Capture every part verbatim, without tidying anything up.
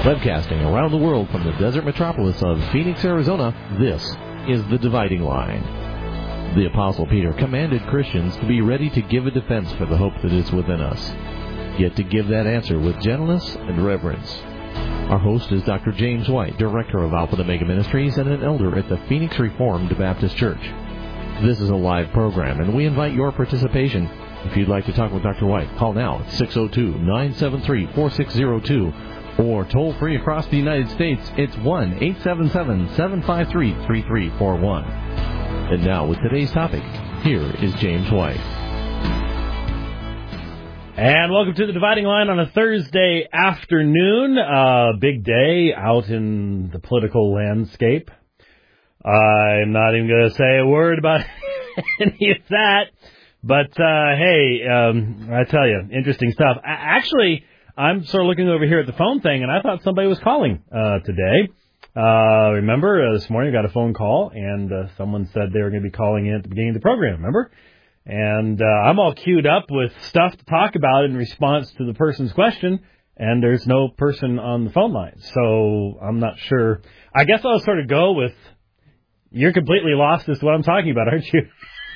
Webcasting around the world from the desert metropolis of Phoenix, Arizona, this is The Dividing Line. The Apostle Peter commanded Christians to be ready to give a defense for the hope that is within us, yet to give that answer with gentleness and reverence. Our host is Doctor James White, Director of Alpha and Omega Ministries and an elder at the Phoenix Reformed Baptist Church. This is a live program, and we invite your participation. If you'd like to talk with Doctor White, call now at six oh two, nine seven three, four six oh two, or toll free across the United States, it's one eight seven seven, seven five three, three three four one. And now, with today's topic, here is James White. And welcome to The Dividing Line on a Thursday afternoon. Uh, big day out in the political landscape. I'm not even going to say a word about any of that. But, uh, hey, um, I tell you, interesting stuff. I, actually, I'm sort of looking over here at the phone thing, and I thought somebody was calling uh, today. Uh, remember, uh, this morning I got a phone call, and uh, someone said they were going to be calling in at the beginning of the program, remember? And uh, I'm all queued up with stuff to talk about in response to the person's question, and there's no person on the phone line. So I'm not sure. I guess I'll sort of go with, you're completely lost as to what I'm talking about, aren't you?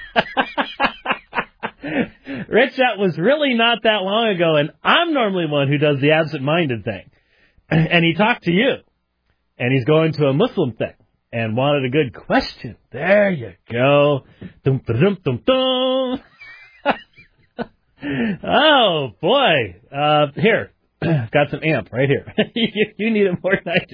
Rich, that was really not that long ago, and I'm normally one who does the absent-minded thing. And he talked to you, and he's going to a Muslim thing, and wanted a good question. There you go. Dum, dum, dum, dum. Oh, boy. Uh, here, got some amp right here. you, you need it more than I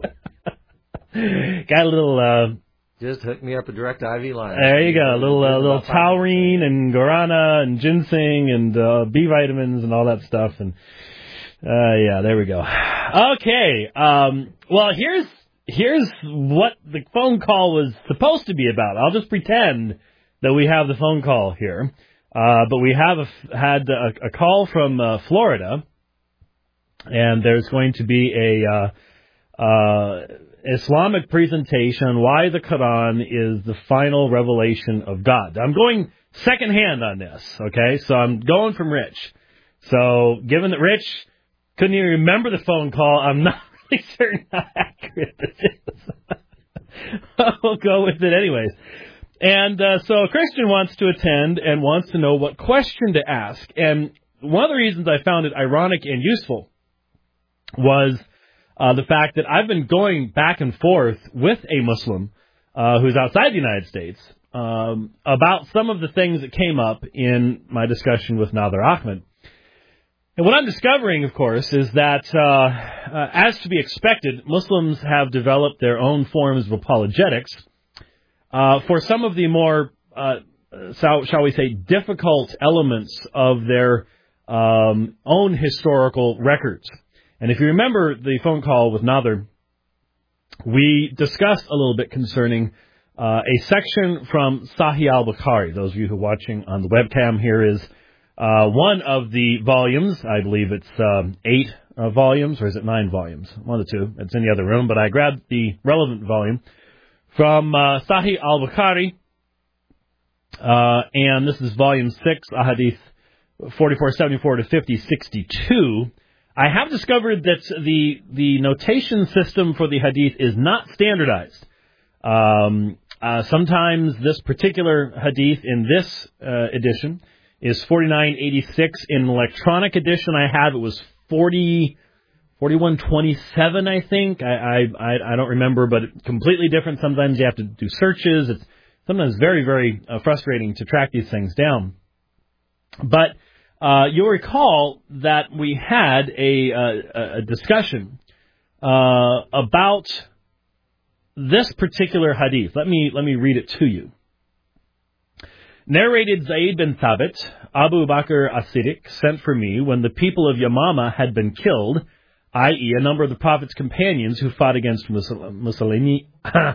do. Got a little... Uh, Just hook me up a direct I V line. There you go. A little, uh, little taurine and guarana and ginseng and uh, B vitamins and all that stuff. And uh, yeah, there we go. Okay. Um, well, here's here's what the phone call was supposed to be about. I'll just pretend that we have the phone call here. Uh, but we have a, had a, a call from uh, Florida, and there's going to be a... Uh, uh, Islamic presentation on why the Quran is the final revelation of God. I'm going secondhand on this, okay? So I'm going from Rich. So given that Rich couldn't even remember the phone call, I'm not really certain how accurate this is. We'll go with it anyways. And uh, so a Christian wants to attend and wants to know what question to ask. And one of the reasons I found it ironic and useful was... Uh, the fact that I've been going back and forth with a Muslim uh, who's outside the United States um, about some of the things that came up in my discussion with Nader Ahmed. And what I'm discovering, of course, is that, uh, uh, as to be expected, Muslims have developed their own forms of apologetics uh, for some of the more, uh, shall, shall we say, difficult elements of their um, own historical records. And if you remember the phone call with Nader, we discussed a little bit concerning uh, a section from Sahih al-Bukhari. Those of you who are watching on the webcam, here is uh, one of the volumes. I believe it's um, eight uh, volumes, or is it nine volumes? One of the two. It's in the other room, but I grabbed the relevant volume from uh, Sahih al-Bukhari, uh, and this is volume six, Ahadith forty-four seventy-four to fifty sixty-two. I have discovered that the the notation system for the hadith is not standardized. Um, uh, sometimes this particular hadith in this uh, edition is forty-nine eighty-six. In an electronic edition I have, it was forty, forty-one twenty-seven, I think. I, I, I don't remember, but completely different. Sometimes you have to do searches. It's sometimes very, very uh, frustrating to track these things down. But... Uh, you'll recall that we had a, uh, a discussion uh, about this particular hadith. Let me let me read it to you. Narrated Zayd bin Thabit, Abu Bakr as-Siddiq sent for me when the people of Yamama had been killed, that is a number of the Prophet's companions who fought against Musaylima.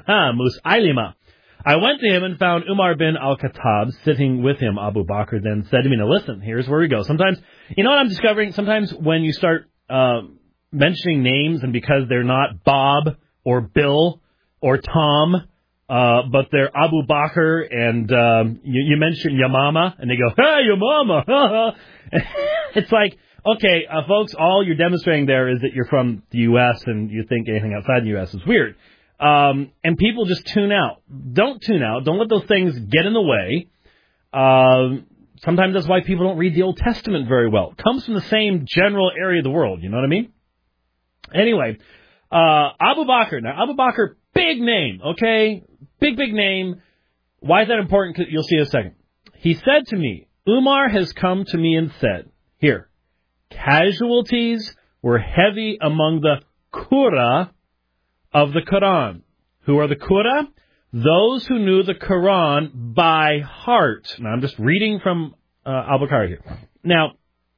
I went to him and found Umar bin al-Khattab sitting with him. Abu Bakr then said to me, now listen, here's where we go. Sometimes, you know what I'm discovering? Sometimes when you start uh, mentioning names, and because they're not Bob or Bill or Tom, uh, but they're Abu Bakr, and um, you, you mention Yamama, and they go, hey, Yamama. It's like, okay, uh, folks, all you're demonstrating there is that you're from the U S and you think anything outside the U S is weird. Um, and people just tune out. Don't tune out. Don't let those things get in the way. Um, sometimes that's why people don't read the Old Testament very well. It comes from the same general area of the world. You know what I mean? Anyway, uh, Abu Bakr. Now, Abu Bakr, big name, okay? Big, big name. Why is that important? You'll see in a second. He said to me, Umar has come to me and said, here, casualties were heavy among the Qurra of the Quran. Who are the Qurra? Those who knew the Quran by heart. Now, I'm just reading from uh, Al-Bukhari here. Now,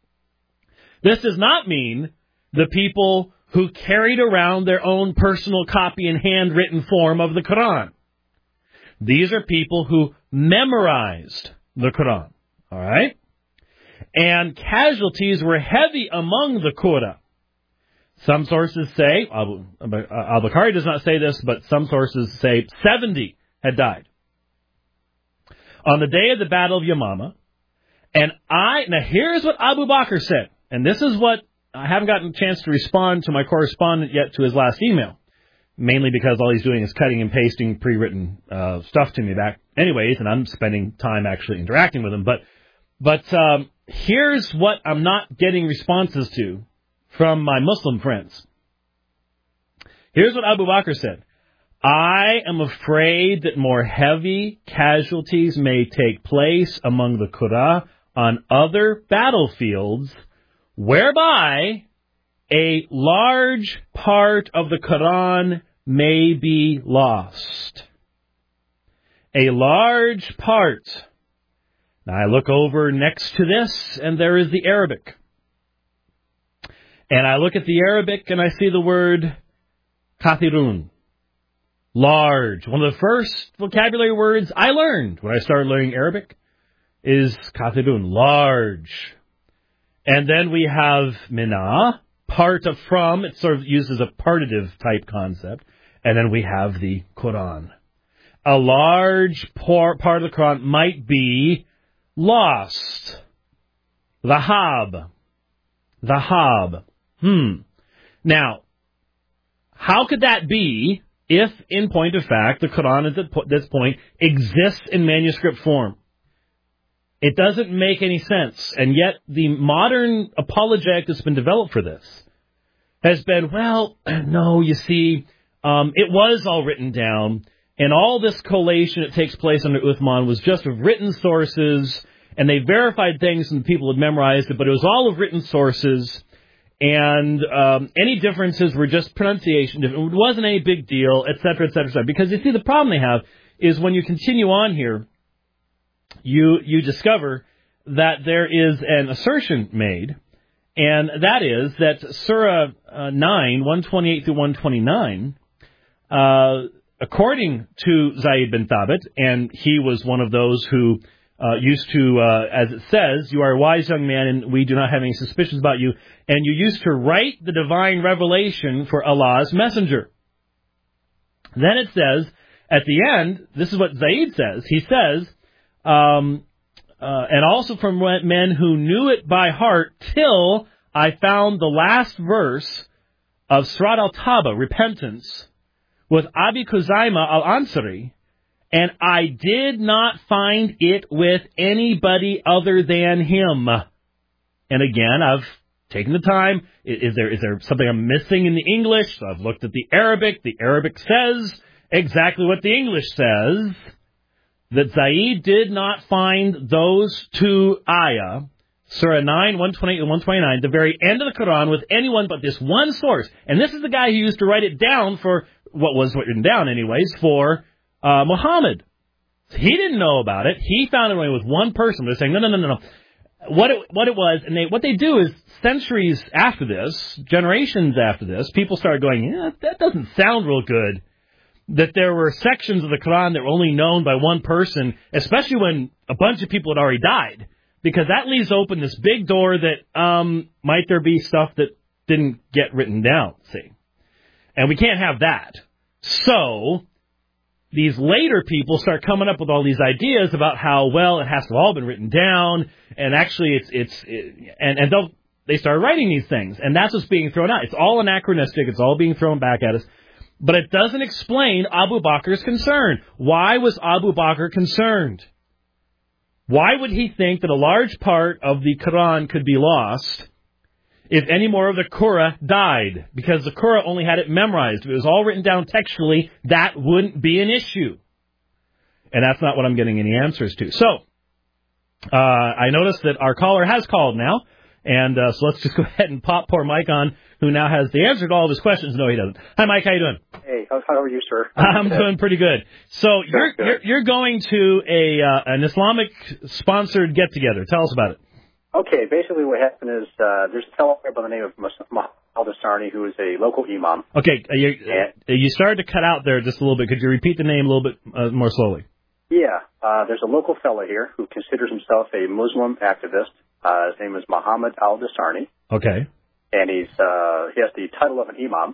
this does not mean the people who carried around their own personal copy in handwritten form of the Quran. These are people who memorized the Quran. All right? And casualties were heavy among the Qurra. Some sources say, Al-Bukhari does not say this, but some sources say seventy had died. On the day of the Battle of Yamama, and I, now here's what Abu Bakr said, and this is what, I haven't gotten a chance to respond to my correspondent yet to his last email, mainly because all he's doing is cutting and pasting pre-written uh, stuff to me back anyways, and I'm spending time actually interacting with him. But, but um, here's what I'm not getting responses to from my Muslim friends. Here's what Abu Bakr said. I am afraid that more heavy casualties may take place among the Qurra on other battlefields, whereby a large part of the Quran may be lost. A large part. Now I look over next to this, and there is the Arabic. And I look at the Arabic and I see the word kathirun. Large. One of the first vocabulary words I learned when I started learning Arabic is kathirun. Large. And then we have mina, part of from. It sort of uses a partitive type concept. And then we have the Quran. A large part of the Quran might be lost. Dhahab. Dhahab. Hmm. Now, how could that be if, in point of fact, the Quran at this point exists in manuscript form? It doesn't make any sense. And yet the modern apologetic that's been developed for this has been, well, no, you see, um, it was all written down, and all this collation that takes place under Uthman was just of written sources, and they verified things and people had memorized it, but it was all of written sources. And um, any differences were just pronunciation. It wasn't any big deal, et cetera, et cetera, et cetera. Because you see, the problem they have is when you continue on here, you you discover that there is an assertion made, and that is that Surah uh, nine, one twenty-eight through one twenty-nine, uh, according to Zayd bin Thabit, and he was one of those who Uh, used to, uh, as it says, you are a wise young man and we do not have any suspicions about you. And you used to write the divine revelation for Allah's messenger. Then it says, at the end, this is what Zayd says. He says, um, uh, and also from men who knew it by heart till I found the last verse of Surat al-Tawbah, repentance, with Abi Khuzaimah al-Ansari, and I did not find it with anybody other than him. And again, I've taken the time. Is there is there something I'm missing in the English? So I've looked at the Arabic. The Arabic says exactly what the English says. That Zayd did not find those two ayah, Surah nine, one twenty-eight and one twenty-nine, the very end of the Quran, with anyone but this one source. And this is the guy who used to write it down for, what was written down anyways, for Uh, Muhammad. He didn't know about it. He found it only with one person. They're saying, no, no, no, no, no. What it, what it was, and they, what they do is, centuries after this, generations after this, people started going, yeah, that doesn't sound real good. That there were sections of the Quran that were only known by one person, especially when a bunch of people had already died. Because that leaves open this big door that, um, might there be stuff that didn't get written down, see? And we can't have that. So these later people start coming up with all these ideas about how, well, it has to have all been written down, and actually it's, it's, it, and, and they'll they started writing these things, and that's what's being thrown out. It's all anachronistic. It's all being thrown back at us. But it doesn't explain Abu Bakr's concern. Why was Abu Bakr concerned? Why would he think that a large part of the Quran could be lost if any more of the Qur'an died? Because the Qur'an only had it memorized. If it was all written down textually, that wouldn't be an issue. And that's not what I'm getting any answers to. So, uh, I noticed that our caller has called now. And uh, so let's just go ahead and pop poor Mike on, who now has the answer to all of his questions. No, he doesn't. Hi, Mike. How you doing? Hey, how, how are you, sir? I'm doing pretty good. So you're, you're you're going to a uh, an Islamic-sponsored get-together. Tell us about it. Okay, basically what happened is uh, there's a fellow by the name of Mahmoud Al-Dasarni, who is a local imam. Okay, uh, you, uh, you started to cut out there just a little bit. Could you repeat the name a little bit uh, more slowly? Yeah, uh, there's a local fellow here who considers himself a Muslim activist. Uh, his name is Mahmoud Al-Dasarni. Okay. And he's uh, he has the title of an imam.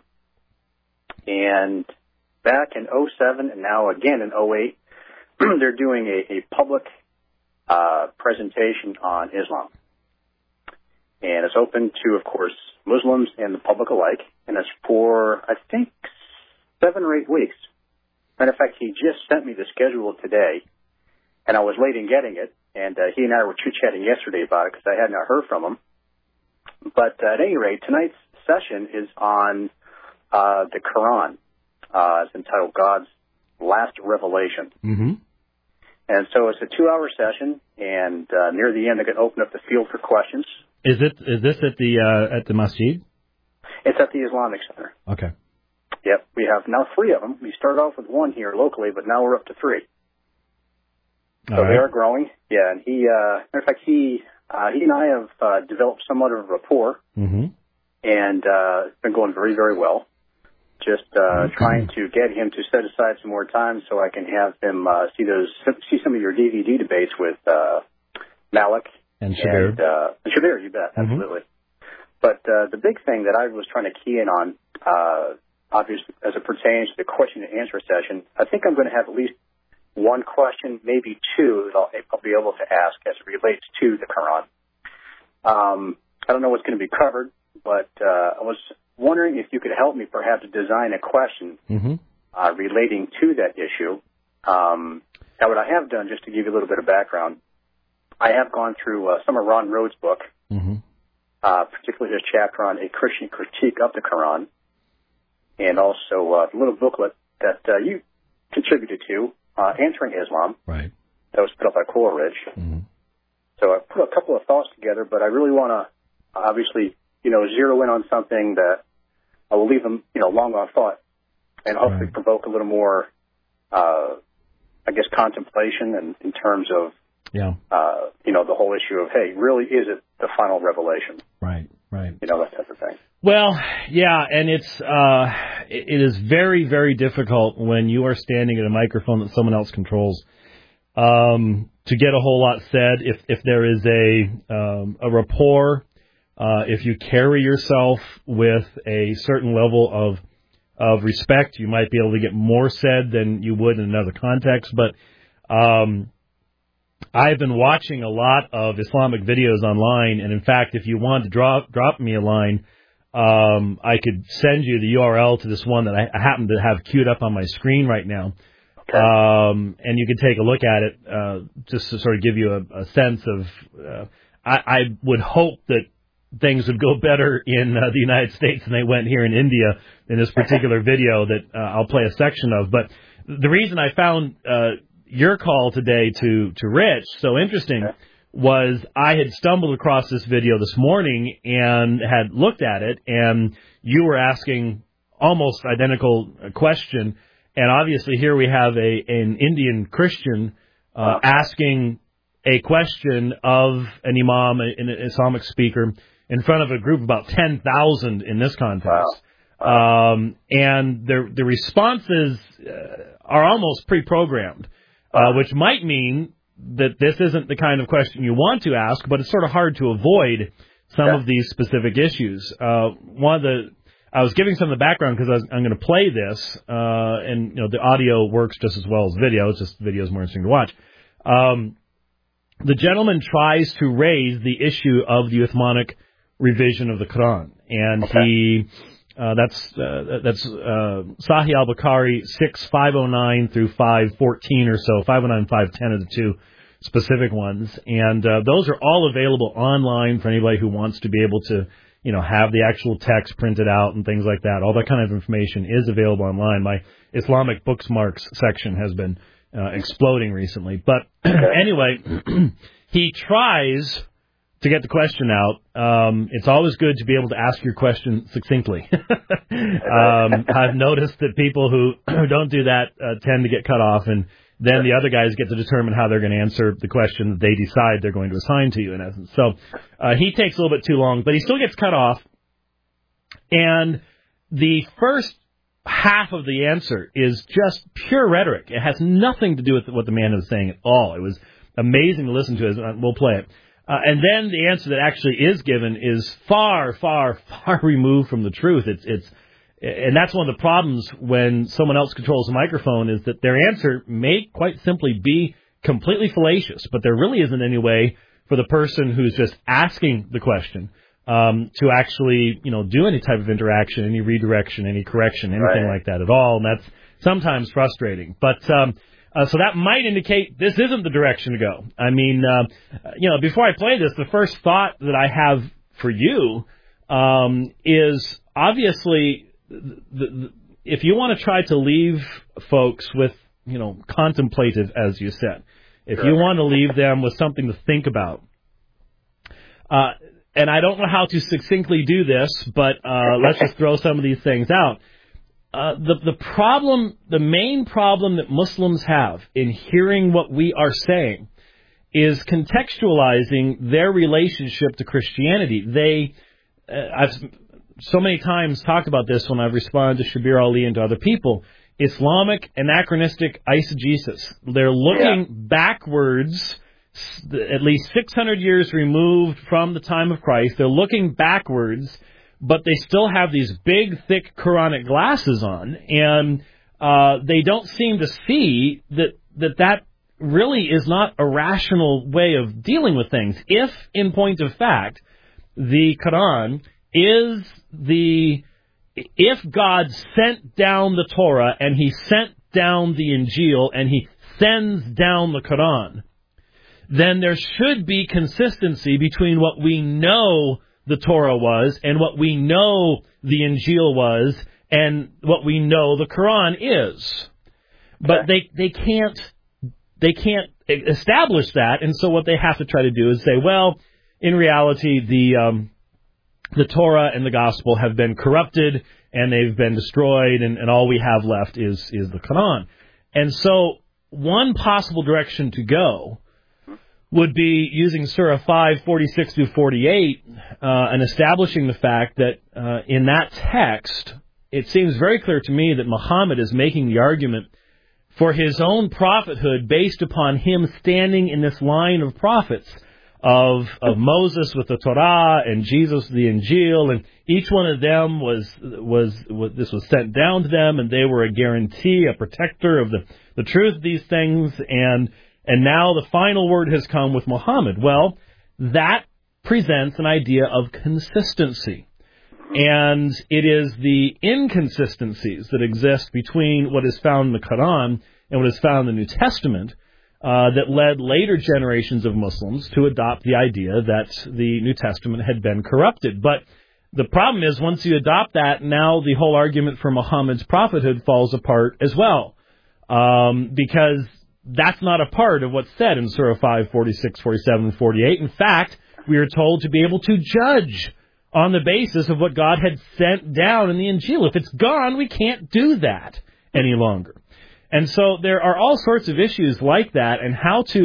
And back in oh seven and now again in oh eight, they're doing a, a public uh, presentation on Islam. And it's open to, of course, Muslims and the public alike. And it's for, I think, seven or eight weeks. Matter of fact, he just sent me the schedule today. And I was late in getting it. And uh, he and I were chit-chatting yesterday about it because I had not heard from him. But uh, at any rate, tonight's session is on uh, the Quran. Uh, it's entitled God's Last Revelation. Mm-hmm. And so it's a two-hour session, and uh, near the end, they're going to open up the field for questions. Is it? Is this at the uh, at the masjid? It's at the Islamic Center. Okay. Yep. We have now three of them. We started off with one here locally, but now we're up to three. So All right. they are growing. Yeah, and he, uh, matter of fact, he, uh, he and I have uh, developed somewhat of a rapport, mm-hmm. and uh, it's been going very, very well. Just uh, mm-hmm. trying to get him to set aside some more time so I can have him uh, see those, see some of your D V D debates with uh, Malik and Shabir. And, uh, and Shabir, you bet, mm-hmm. absolutely. But uh, the big thing that I was trying to key in on, uh, obviously, as it pertains to the question and answer session, I think I'm going to have at least one question, maybe two, that I'll, I'll be able to ask as it relates to the Quran. Um, I don't know what's going to be covered, but uh, I was wondering if you could help me perhaps design a question mm-hmm. uh, relating to that issue. Um, now, what I have done, just to give you a little bit of background, I have gone through uh, some of Ron Rhodes' book, mm-hmm. uh, particularly his chapter on a Christian critique of the Quran, and also uh, the little booklet that uh, you contributed to, Uh, Answering Islam. Right. That was put up by Coleridge. Mm-hmm. So I put a couple of thoughts together, but I really want to obviously, you know, zero in on something that I will leave them, you know, long on thought and hopefully right. provoke a little more, uh, I guess, contemplation and in terms of, yeah, uh, you know, the whole issue of, hey, really is it the final revelation? Right, right. You know, that type of thing. Well, yeah, and it's uh, it is very, very difficult when you are standing at a microphone that someone else controls um, to get a whole lot said. If if there is a um, a rapport, uh, if you carry yourself with a certain level of of respect, you might be able to get more said than you would in another context. But um, I've been watching a lot of Islamic videos online, and in fact, if you want to drop drop me a line. Um, I could send you the U R L to this one that I, I happen to have queued up on my screen right now. Okay. Um, and you can take a look at it, uh, just to sort of give you a, a sense of, uh, I, I would hope that things would go better in uh, the United States than they went here in India in this particular video that uh, I'll play a section of. But the reason I found, uh, your call today to, to Rich so interesting okay. was I had stumbled across this video this morning and had looked at it, and you were asking almost identical question. And obviously here we have a an Indian Christian uh, asking a question of an imam, an Islamic speaker, in front of a group of about ten thousand in this context. Wow. Wow. Um, and the, the responses uh, are almost pre-programmed, uh, which might mean that this isn't the kind of question you want to ask, but it's sort of hard to avoid some yeah. of these specific issues. Uh, one of the, I was giving some of the background because I'm going to play this, uh, and you know the audio works just as well as video. It's just video is more interesting to watch. Um, the gentleman tries to raise the issue of the Uthmanic revision of the Quran, and Okay. he uh, that's uh, that's uh, Sahih al-Bukhari six five oh nine through five fourteen or so, five oh nine, five ten are the two specific ones, and uh, those are all available online for anybody who wants to be able to, you know, have the actual text printed out and things like that. All that kind of information is available online. My Islamic bookmarks section has been uh, exploding recently. But anyway, he tries to get the question out. Um, it's always good to be able to ask your question succinctly. um, I've noticed that people who don't do that uh, tend to get cut off, and then the other guys get to determine how they're going to answer the question that they decide they're going to assign to you, in essence. So uh, he takes a little bit too long, but he still gets cut off. And the first half of the answer is just pure rhetoric. It has nothing to do with what the man was saying at all. It was amazing to listen to. It. We'll play it. Uh, and then the answer that actually is given is far, far, far removed from the truth. It's, it's, and that's one of the problems when someone else controls the microphone, is that their answer may quite simply be completely fallacious, but there really isn't any way for the person who's just asking the question um, to actually, you know, do any type of interaction, any redirection, any correction, anything Right. like that at all. And that's sometimes frustrating. But um, uh, so that might indicate this isn't the direction to go. I mean, uh, you know, before I play this, the first thought that I have for you um, is obviously, The, the, if you want to try to leave folks with, you know, contemplative, as you said, if you want to leave them with something to think about, uh, and I don't know how to succinctly do this, but uh, let's just throw some of these things out. Uh, the the problem, the main problem that Muslims have in hearing what we are saying is contextualizing their relationship to Christianity. They, uh, I've so many times talked about this when I've responded to Shabir Ali and to other people. Islamic anachronistic eisegesis. They're looking yeah. backwards, at least six hundred years removed from the time of Christ. They're looking backwards, but they still have these big, thick Quranic glasses on, and uh, they don't seem to see that, that that really is not a rational way of dealing with things. If, in point of fact, the Quran is the, if God sent down the Torah and he sent down the Injil and he sends down the Quran, then there should be consistency between what we know the Torah was and what we know the Injil was and what we know the Quran is. But they, they can't, they can't establish that, and so what they have to try to do is say, well, in reality, the, um, the Torah and the Gospel have been corrupted and they've been destroyed, and, and all we have left is, is the Quran. And so one possible direction to go would be using Surah five, forty-six through forty-eight, uh, and establishing the fact that uh, in that text, it seems very clear to me that Muhammad is making the argument for his own prophethood based upon him standing in this line of prophets of of Moses with the Torah and Jesus with the Injil, and each one of them was, was was this was sent down to them, and they were a guarantee, a protector of the, the truth of these things, and and now the final word has come with Muhammad. Well, that presents an idea of consistency, and it is the inconsistencies that exist between what is found in the Quran and what is found in the New Testament Uh, that led later generations of Muslims to adopt the idea that the New Testament had been corrupted. But the problem is, once you adopt that, now the whole argument for Muhammad's prophethood falls apart as well, um, because that's not a part of what's said in Surah five, forty-six, forty-seven, and forty-eight. In fact, we are told to be able to judge on the basis of what God had sent down in the Injil. If it's gone, we can't do that any longer. And so there are all sorts of issues like that, and how to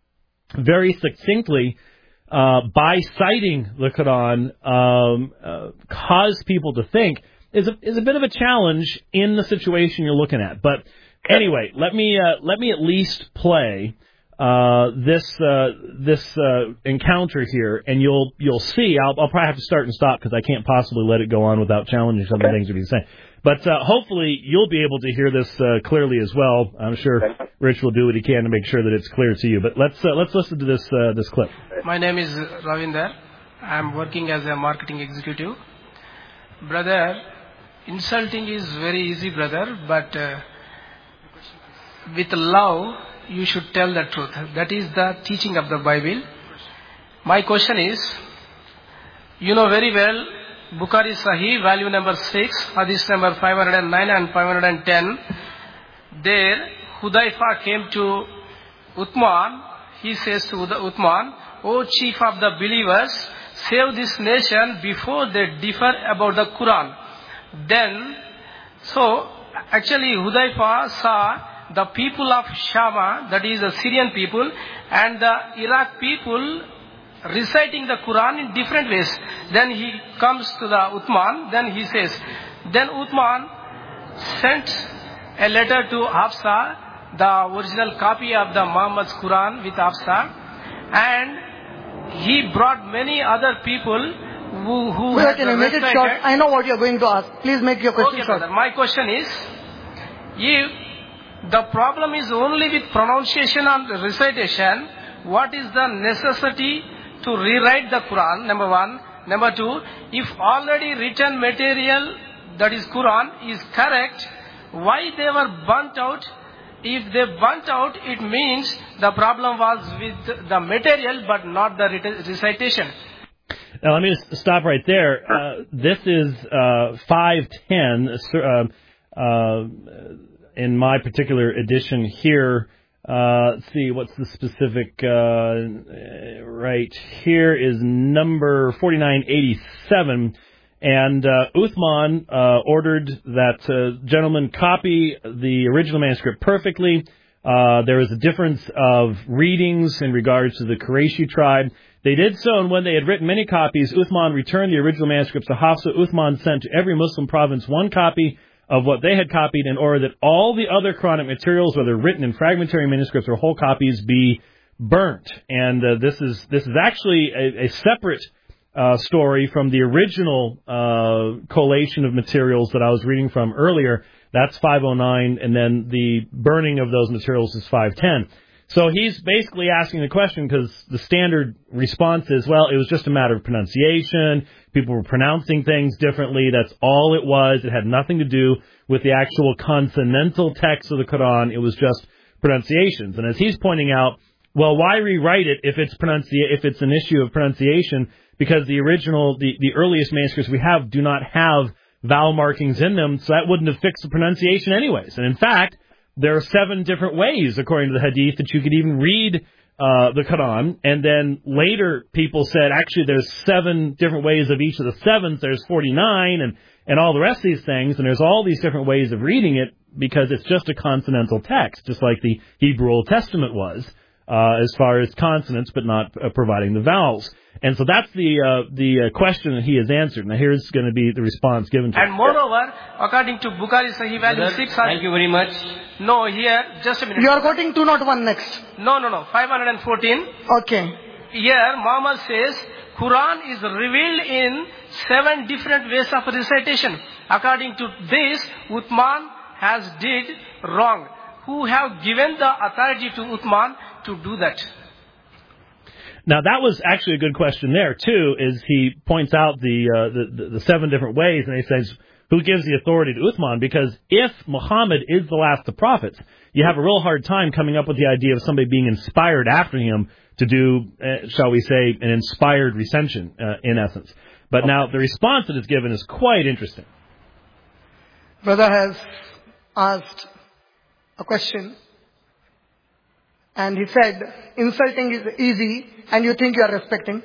very succinctly, uh, by citing the Quran, um, uh, cause people to think is a, is a bit of a challenge in the situation you're looking at. But anyway, let me uh, let me at least play uh, this uh, this uh, encounter here, and you'll you'll see. I'll, I'll probably have to start and stop because I can't possibly let it go on without challenging some of the things that he's saying. But uh, hopefully you'll be able to hear this uh, clearly as well. I'm sure Rich will do what he can to make sure that it's clear to you. But let's uh, let's listen to this uh, this clip. My name is Ravinder. I'm working as a marketing executive. Brother, insulting is very easy, brother, but uh, with love, you should tell the truth. That is the teaching of the Bible. My question is, you know very well, Bukhari Sahih, value number six, hadith number five hundred nine and five hundred ten. There, Hudayfa came to Uthman. He says to Uthman, O chief of the believers, save this nation before they differ about the Quran. Then, so, actually Hudayfa saw the people of Shama, that is the Syrian people, and the Iraq people reciting the Quran in different ways. Then he comes to the Uthman, then he says, then Uthman sent a letter to Hafsa, the original copy of the Muhammad's Quran with Hafsa, and he brought many other people who, who Wait, can I make it short? I know what you're going to ask. Please make your question okay, short. Brother. My question is, if the problem is only with pronunciation and recitation, what is the necessity to rewrite the Quran, number one. Number two, if already written material, that is Quran, is correct, why they were burnt out? If they burnt out, it means the problem was with the material but not the recitation. Now, let me just stop right there. Uh, this is uh, five ten. Uh, uh, in my particular edition here, uh, let's see, what's the specific, uh, right here is number forty-nine eighty-seven. And uh, Uthman uh, ordered that uh, gentleman copy the original manuscript perfectly. Uh, there was a difference of readings in regards to the Qurayshi tribe. They did so, and when they had written many copies, Uthman returned the original manuscripts to Hafsa. Uthman sent to every Muslim province one copy of what they had copied in order that all the other Quranic materials, whether written in fragmentary manuscripts or whole copies, be burnt. And uh, this is this is actually a, a separate uh, story from the original uh, collation of materials that I was reading from earlier. That's five oh nine, and then the burning of those materials is five ten. So he's basically asking the question because the standard response is, well, it was just a matter of pronunciation. People were pronouncing things differently. That's all it was. It had nothing to do with the actual consonantal text of the Quran. It was just pronunciations. And as he's pointing out, well, why rewrite it if it's pronunci- if it's an issue of pronunciation? Because the original, the, the earliest manuscripts we have do not have vowel markings in them, so that wouldn't have fixed the pronunciation anyways. And in fact, there are seven different ways, according to the Hadith, that you could even read uh, the Quran. And then later people said, actually, there's seven different ways of each of the sevens. There's forty-nine and, and all the rest of these things. And there's all these different ways of reading it because it's just a consonantal text, just like the Hebrew Old Testament was, uh, as far as consonants, but not uh, providing the vowels. And so that's the uh, the uh, question that he has answered. Now here's going to be the response given to him. And moreover, according to Bukhari Sahih value six... Thank you very much. No, here, just a minute. You are quoting two oh one next. No, no, no, five hundred fourteen. Okay. Here, Muhammad says, Quran is revealed in seven different ways of recitation. According to this, Uthman has did wrong. Who have given the authority to Uthman to do that? Now, that was actually a good question there, too, is he points out the, uh, the, the seven different ways, and he says, who gives the authority to Uthman? Because if Muhammad is the last of the prophets, you have a real hard time coming up with the idea of somebody being inspired after him to do, uh, shall we say, an inspired recension, uh, in essence. But now, the response that is given is quite interesting. Brother has asked a question. And he said, insulting is easy, and you think you are respecting.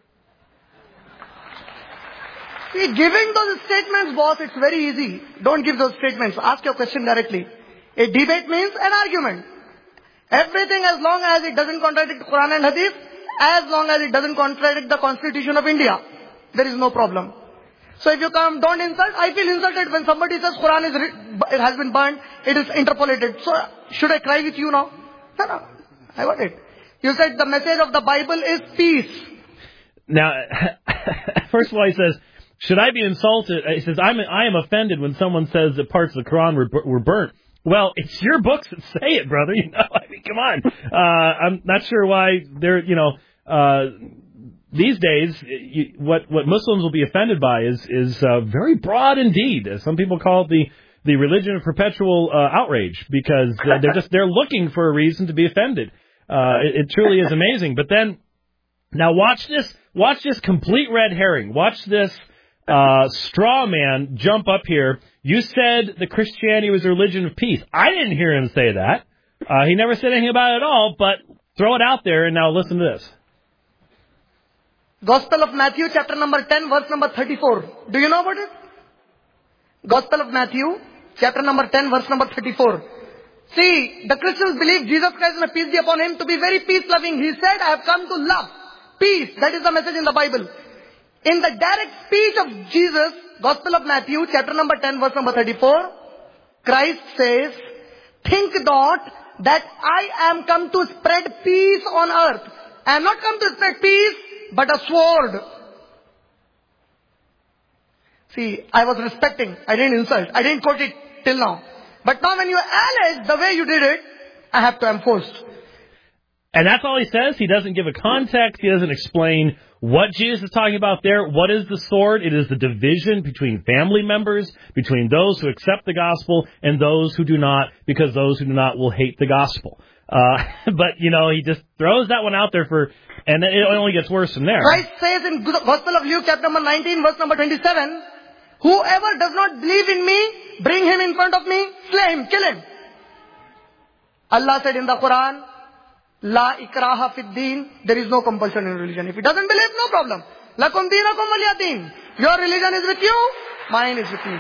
See, giving those statements, boss, it's very easy. Don't give those statements. Ask your question directly. A debate means an argument. Everything as long as it doesn't contradict Quran and Hadith, as long as it doesn't contradict the Constitution of India, there is no problem. So if you come, don't insult. I feel insulted when somebody says Quran is it has been burned, it is interpolated. So should I cry with you now? No, no. I got it. You said the message of the Bible is peace. Now, first of all, he says, should I be insulted? He says, I'm, I am offended when someone says that parts of the Quran were, were burnt. Well, it's your books that say it, brother. You know, I mean, come on. Uh, I'm not sure why they're, you know, uh, these days, you, what what Muslims will be offended by is is uh, very broad indeed. Some people call it the the religion of perpetual uh, outrage, because they're just they're looking for a reason to be offended. Uh, it, it truly is amazing. But then, now watch this. Watch this complete red herring. Watch this uh, straw man jump up here. You said that Christianity was a religion of peace. I didn't hear him say that. Uh, he never said anything about it at all. But throw it out there, and now listen to this. Gospel of Matthew, chapter number ten, verse number thirty-four. Do you know about it? Gospel of Matthew, chapter number ten, verse number thirty-four. See, the Christians believe Jesus Christ, and peace be upon him, to be very peace-loving. He said, I have come to love. Peace. That is the message in the Bible. In the direct speech of Jesus, Gospel of Matthew, chapter number ten, verse number thirty-four, Christ says, think not that I am come to spread peace on earth. I am not come to spread peace, but a sword. See, I was respecting. I didn't insult. I didn't quote it till now. But now when you allege the way you did it, I have to enforce. And that's all he says. He doesn't give a context. He doesn't explain what Jesus is talking about there. What is the sword? It is the division between family members, between those who accept the gospel and those who do not, because those who do not will hate the gospel. Uh, but, you know, he just throws that one out there for, and it only gets worse from there. Christ says in Gospel of Luke, chapter number nineteen, verse number twenty-seven, whoever does not believe in me, bring him in front of me, slay him, kill him. Allah said in the Quran, La ikraha fid deen, there is no compulsion in religion. If he doesn't believe, no problem. Lakum deenakum waliya deen. Your religion is with you, mine is with me.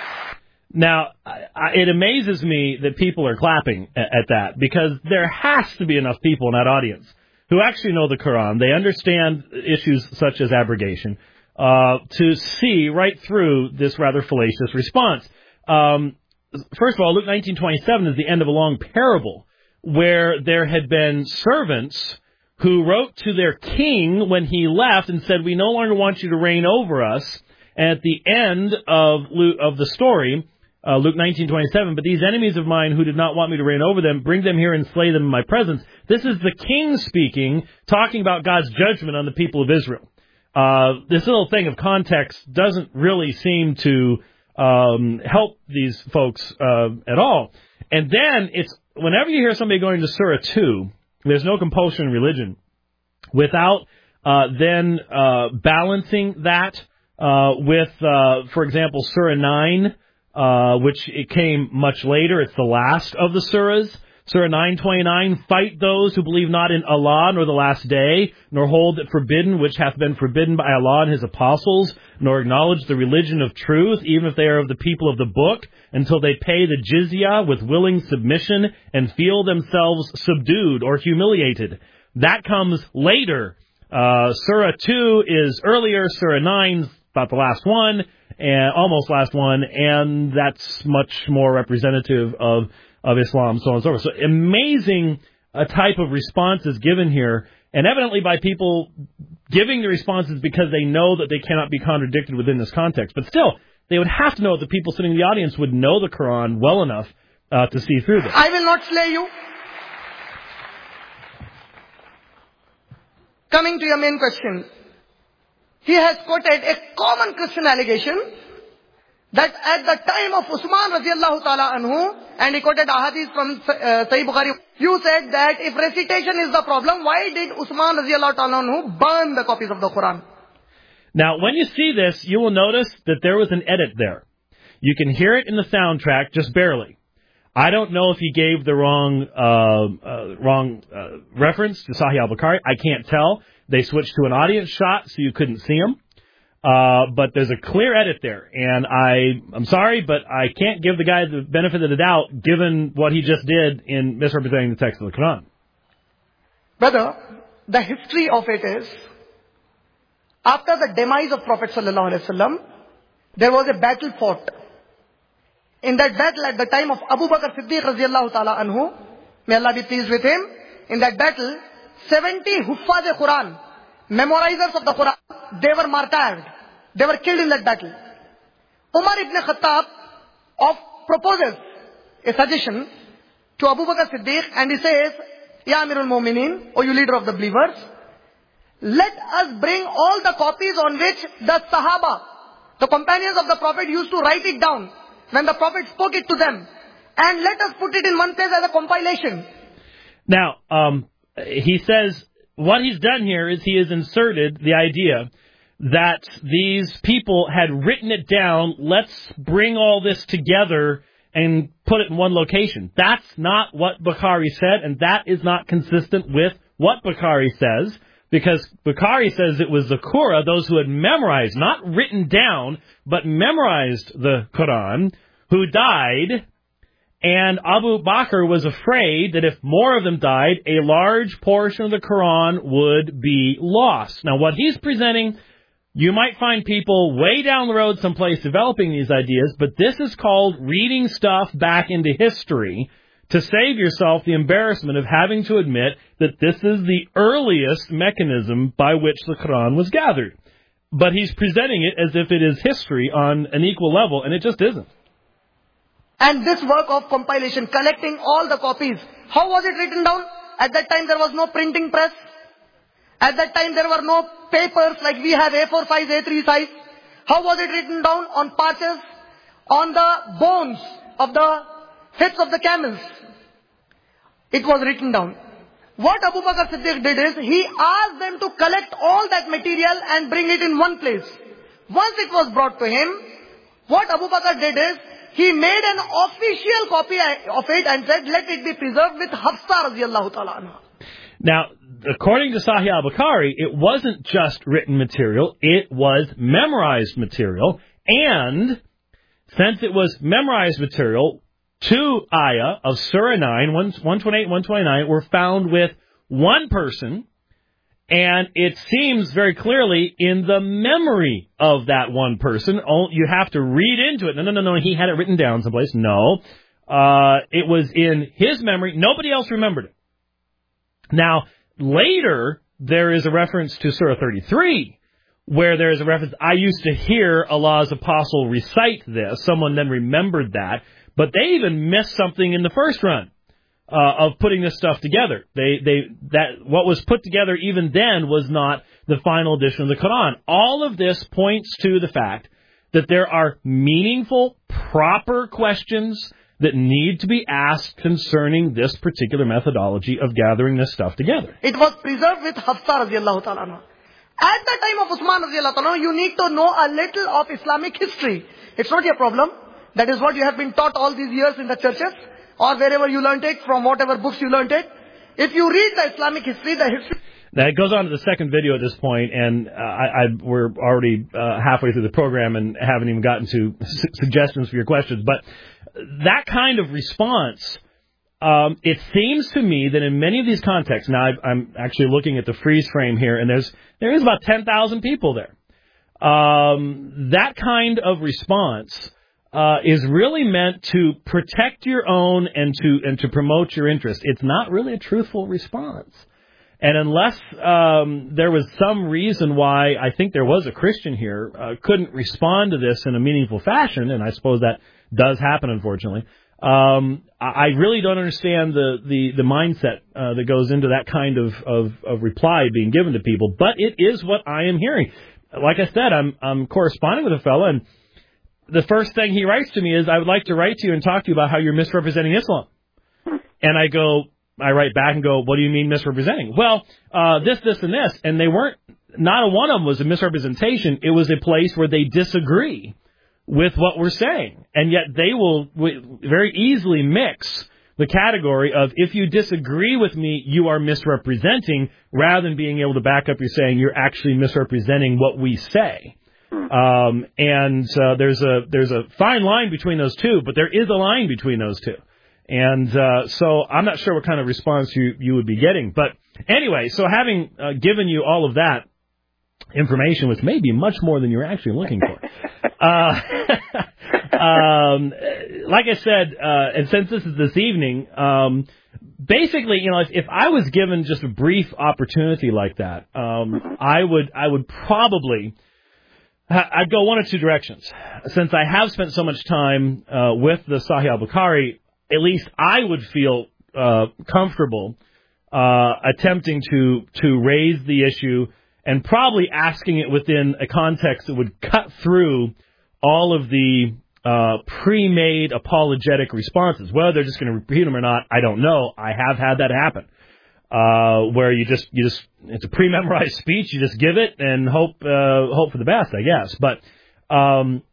Now, I, I, it amazes me that people are clapping at, at that, because there has to be enough people in that audience who actually know the Quran. They understand issues such as abrogation, uh, to see right through this rather fallacious response. Um, first of all, Luke nineteen twenty-seven is the end of a long parable where there had been servants who wrote to their king when he left and said, we no longer want you to reign over us. And at the end of Luke, of the story, uh, Luke nineteen twenty-seven, but these enemies of mine who did not want me to reign over them, bring them here and slay them in my presence. This is the king speaking, talking about God's judgment on the people of Israel. Uh, this little thing of context doesn't really seem to um, help these folks uh, at all. And then it's whenever you hear somebody going to Surah two, there's no compulsion in religion, without uh, then uh, balancing that uh, with, uh, for example, Surah nine, uh, which it came much later. It's the last of the surahs. Surah nine twenty-nine, fight those who believe not in Allah nor the last day, nor hold that forbidden which hath been forbidden by Allah and his apostles, nor acknowledge the religion of truth, even if they are of the people of the book, until they pay the jizya with willing submission and feel themselves subdued or humiliated. That comes later. Uh, Surah two is earlier. Surah nine's about the last one, and almost last one, and that's much more representative of of Islam, so on and so forth. So amazing a type of response is given here, and evidently by people giving the responses because they know that they cannot be contradicted within this context. But still, they would have to know that the people sitting in the audience would know the Quran well enough uh, to see through this. I will not slay you. Coming to your main question, he has quoted a common Christian allegation that at the time of Usman radiallahu ta'ala anhu, and he quoted ahadith from uh, Sahih Bukhari, you said that if recitation is the problem, why did Usman radiallahu ta'ala anhu burn the copies of the Quran? Now, when you see this, you will notice that there was an edit there. You can hear it in the soundtrack, just barely. I don't know if he gave the wrong uh, uh, wrong uh, reference to Sahih al-Bukhari. I can't tell. They switched to an audience shot, so you couldn't see him. Uh, but there's a clear edit there, and I, I'm sorry, but I can't give the guy the benefit of the doubt, given what he just did in misrepresenting the text of the Quran. Brother, the history of it is, after the demise of Prophet sallallahu alaihi wasallam, there was a battle fought. In that battle, at the time of Abu Bakr Siddiq radiallahu ta'ala anhu, may Allah be pleased with him, in that battle, seventy Huffaz Quran, memorizers of the Quran, they were martyred. They were killed in that battle. Umar ibn Khattab of proposes a suggestion to Abu Bakr Siddiq, and he says, Ya Amirul Mu'mineen, O you leader of the believers, let us bring all the copies on which the Sahaba, the companions of the Prophet, used to write it down when the Prophet spoke it to them, and let us put it in one place as a compilation. Now, um, he says what he's done here is he has inserted the idea that these people had written it down, let's bring all this together and put it in one location. That's not what Bukhari said, and that is not consistent with what Bukhari says, because Bukhari says it was the Qurra, those who had memorized, not written down, but memorized the Quran, who died, and Abu Bakr was afraid that if more of them died, a large portion of the Quran would be lost. Now, what he's presenting, you might find people way down the road someplace developing these ideas, but this is called reading stuff back into history to save yourself the embarrassment of having to admit that this is the earliest mechanism by which the Quran was gathered. But he's presenting it as if it is history on an equal level, and it just isn't. And this work of compilation, collecting all the copies, how was it written down? At that time there was no printing press. At that time there were no papers like we have A four size, A three size. How was it written down? On parches, on the bones of the heads of the camels. It was written down. What Abu Bakr Siddiq did is, he asked them to collect all that material and bring it in one place. Once it was brought to him, what Abu Bakr did is, he made an official copy of it and said, let it be preserved with Hafsa radiallahu ta'ala anha. Now, according to Sahih al-Bukhari, it wasn't just written material, it was memorized material, and since it was memorized material, two ayah of Surah nine, one twenty-eight and one twenty-nine, were found with one person, and it seems very clearly in the memory of that one person. You have to read into it. No, no, no, no, he had it written down someplace. No, uh, it was in his memory. Nobody else remembered it. Now, later, there is a reference to Surah thirty-three, where there is a reference, I used to hear Allah's apostle recite this. Someone then remembered that. But they even missed something in the first run uh, of putting this stuff together. They, they, that what was put together even then was not the final edition of the Quran. All of this points to the fact that there are meaningful, proper questions that need to be asked concerning this particular methodology of gathering this stuff together. It was preserved with Hafsa radiallahu ta'ala anha. At the time of Uthman radiallahu ta'ala, you need to know a little of Islamic history. It's not your problem. That is what you have been taught all these years in the churches, or wherever you learned it, from whatever books you learned it. If you read the Islamic history, the history... Now, it goes on to the second video at this point, and uh, I, I, we're already uh, halfway through the program and haven't even gotten to su- suggestions for your questions. But that kind of response, um, it seems to me that in many of these contexts, now I've, I'm actually looking at the freeze frame here, and there's there is about ten thousand people there. Um, that kind of response uh, is really meant to protect your own and to and to promote your interest. It's not really a truthful response. And unless um, there was some reason why I think there was a Christian here uh, couldn't respond to this in a meaningful fashion, and I suppose that does happen, unfortunately, um, I really don't understand the, the, the mindset uh, that goes into that kind of, of, of reply being given to people. But it is what I am hearing. Like I said, I'm, I'm corresponding with a fellow, and the first thing he writes to me is, I would like to write to you and talk to you about how you're misrepresenting Islam. And I go... I write back and go, what do you mean misrepresenting? Well, uh, this, this, and this. And they weren't, not a one of them was a misrepresentation. It was a place where they disagree with what we're saying. And yet they will very easily mix the category of, if you disagree with me, you are misrepresenting, rather than being able to back up your saying you're actually misrepresenting what we say. Um, and uh, there's a there's a fine line between those two, but there is a line between those two. And uh, so I'm not sure what kind of response you, you would be getting. But anyway, so having uh, given you all of that information, which may be much more than you're actually looking for. uh, um, like I said, uh, and since this is this evening, um, basically, you know, if, if I was given just a brief opportunity like that, um, I would I would probably... I'd go one of two directions. Since I have spent so much time uh, with the Sahih al-Bukhari, at least I would feel uh, comfortable uh, attempting to to raise the issue and probably asking it within a context that would cut through all of the uh, pre-made apologetic responses. Whether they're just going to repeat them or not, I don't know. I have had that happen, uh, where you just you just it's a pre-memorized speech. You just give it and hope uh, hope for the best, I guess. But um,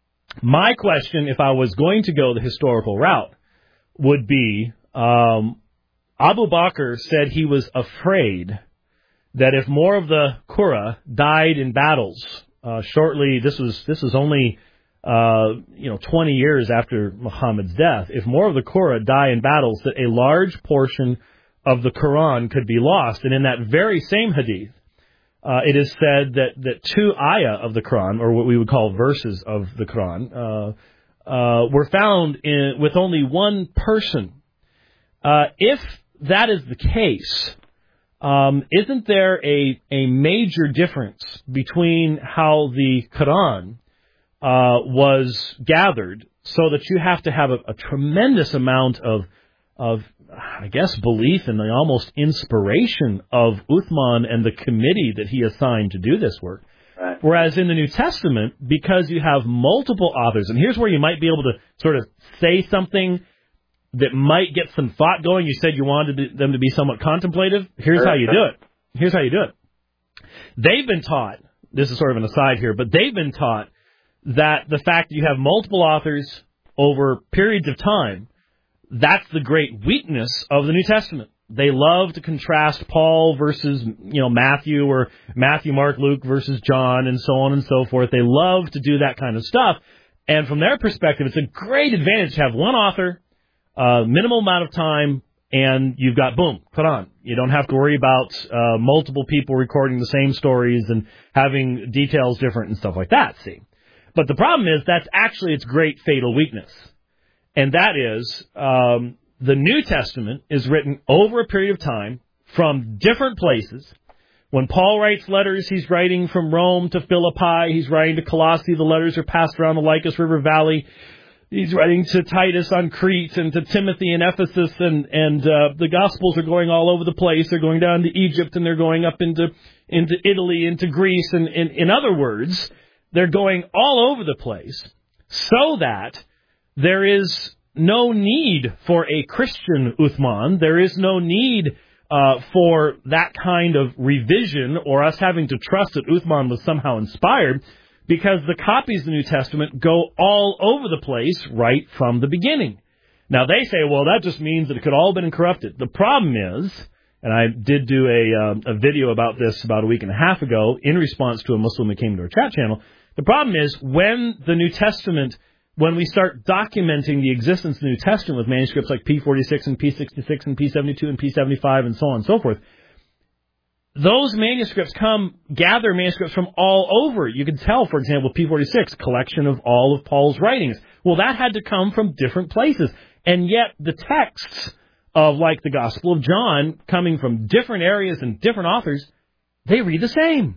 my question, if I was going to go the historical route, would be um, Abu Bakr said he was afraid that if more of the Qurra died in battles uh, shortly, this was this was only uh, you know twenty years after Muhammad's death. If more of the Qurra die in battles, that a large portion of the Quran could be lost. And in that very same hadith, uh, it is said that that two ayah of the Quran, or what we would call verses of the Quran, uh, uh, were found in, with only one person. Uh, if that is the case, Um, isn't there a, a major difference between how the Quran uh, was gathered, so that you have to have a, a tremendous amount of, of, I guess, belief and the almost inspiration of Uthman and the committee that he assigned to do this work? Right. Whereas in the New Testament, because you have multiple authors, and here's where you might be able to sort of say something that might get some thought going. You said you wanted them to be somewhat contemplative. Here's how you do it. Here's how you do it. They've been taught, this is sort of an aside here, but they've been taught that the fact that you have multiple authors over periods of time, that's the great weakness of the New Testament. They love to contrast Paul versus, you know, Matthew, or Matthew, Mark, Luke versus John, and so on and so forth. They love to do that kind of stuff. And from their perspective, it's a great advantage to have one author, Uh, minimal amount of time, and you've got, boom, Quran. You don't have to worry about uh, multiple people recording the same stories and having details different and stuff like that, see. But the problem is that's actually its great fatal weakness. And that is um, the New Testament is written over a period of time from different places. When Paul writes letters, he's writing from Rome to Philippi. He's writing to Colossae. The letters are passed around the Lycus River Valley. He's writing to Titus on Crete and to Timothy in Ephesus, and and uh, the Gospels are going all over the place. They're going down to Egypt, and they're going up into into Italy, into Greece, and in, in other words, they're going all over the place, so that there is no need for a Christian Uthman. There is no need uh, for that kind of revision, or us having to trust that Uthman was somehow inspired, because the copies of the New Testament go all over the place right from the beginning. Now, they say, well, that just means that it could all have been corrupted. The problem is, and I did do a, uh, a video about this about a week and a half ago in response to a Muslim that came to our chat channel. The problem is, when the New Testament, when we start documenting the existence of the New Testament with manuscripts like P forty-six and P sixty-six and P seventy-two and P seventy-five and so on and so forth, those manuscripts come, gather manuscripts from all over. You can tell, for example, P forty-six, collection of all of Paul's writings. Well, that had to come from different places. And yet the texts of, like, the Gospel of John, coming from different areas and different authors, they read the same.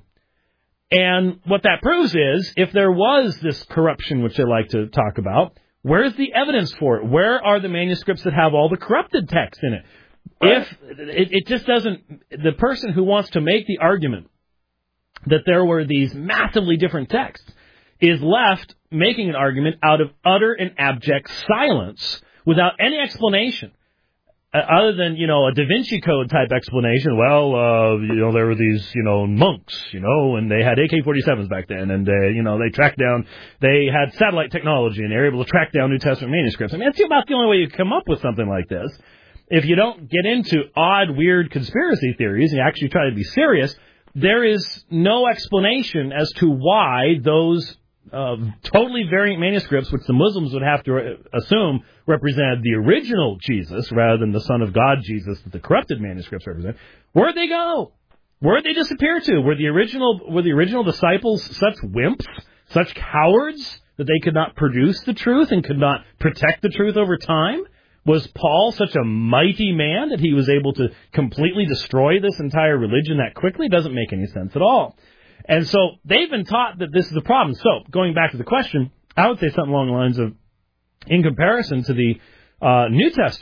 And what that proves is, if there was this corruption, which they like to talk about, where's the evidence for it? Where are the manuscripts that have all the corrupted text in it? If it, it just doesn't, the person who wants to make the argument that there were these massively different texts is left making an argument out of utter and abject silence without any explanation, uh, other than, you know, a Da Vinci Code type explanation. Well, uh, you know, there were these, you know, monks, you know, and they had A K forty-sevens back then, and, uh, you know, they tracked down, they had satellite technology, and they were able to track down New Testament manuscripts. I mean, that's about the only way you come up with something like this. If you don't get into odd, weird conspiracy theories and you actually try to be serious, there is no explanation as to why those uh, totally variant manuscripts, which the Muslims would have to re- assume represented the original Jesus rather than the Son of God Jesus that the corrupted manuscripts represent, where'd they go? Where'd they disappear to? Were the original were the original disciples such wimps, such cowards, that they could not produce the truth and could not protect the truth over time? Was Paul such a mighty man that he was able to completely destroy this entire religion that quickly? It doesn't make any sense at all. And so they've been taught that this is the problem. So going back to the question, I would say something along the lines of, in comparison to the uh, New Testament,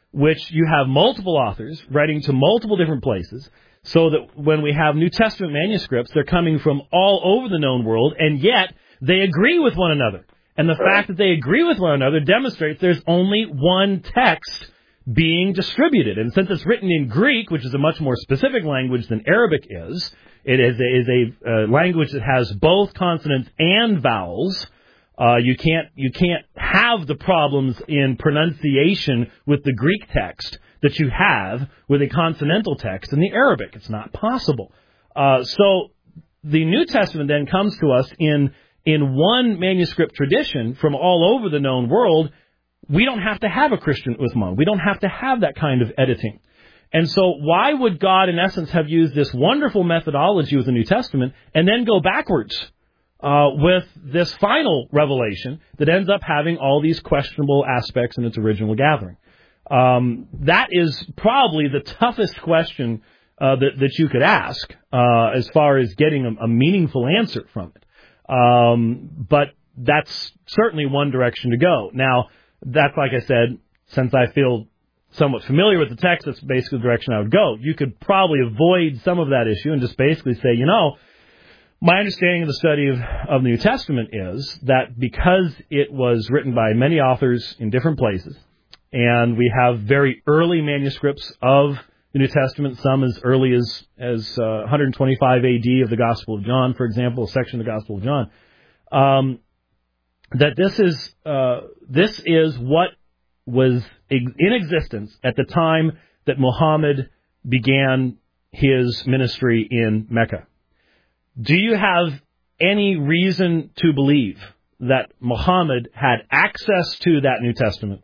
which you have multiple authors writing to multiple different places, so that when we have New Testament manuscripts, they're coming from all over the known world, and yet they agree with one another. And the Right. fact that they agree with one another demonstrates there's only one text being distributed. And since it's written in Greek, which is a much more specific language than Arabic is, it is a, is a uh, language that has both consonants and vowels. Uh, you can't you can't have the problems in pronunciation with the Greek text that you have with a consonantal text in the Arabic. It's not possible. Uh, so the New Testament then comes to us in in one manuscript tradition from all over the known world. We don't have to have a Christian Uthman. We don't have to have that kind of editing. And so why would God, in essence, have used this wonderful methodology with the New Testament and then go backwards uh, with this final revelation that ends up having all these questionable aspects in its original gathering? Um, that is probably the toughest question uh, that, that you could ask uh, as far as getting a, a meaningful answer from it. Um, but that's certainly one direction to go. Now, that's, like I said, since I feel somewhat familiar with the text, that's basically the direction I would go. You could probably avoid some of that issue and just basically say, you know, my understanding of the study of, of the New Testament is that because it was written by many authors in different places, and we have very early manuscripts of the New Testament, some as early as, as uh, one twenty-five A D of the Gospel of John, for example, a section of the Gospel of John, um, that this is uh, this is what was in existence at the time that Muhammad began his ministry in Mecca. Do you have any reason to believe that Muhammad had access to that New Testament?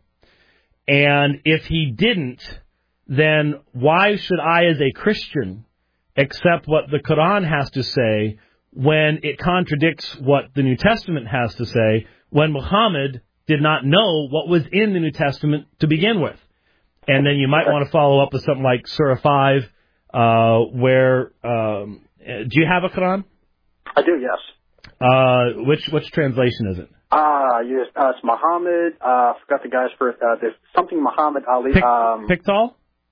And if he didn't, then why should I, as a Christian, accept what the Quran has to say when it contradicts what the New Testament has to say, when Muhammad did not know what was in the New Testament to begin with? And then you might want to follow up with something like Surah five, uh, where, um, do you have a Quran? I do, yes. Uh, which which translation is it? Ah, uh, yes, uh, it's Muhammad, uh, I forgot the guy's first, uh, there's something Muhammad Ali, Pic- um... Pictal?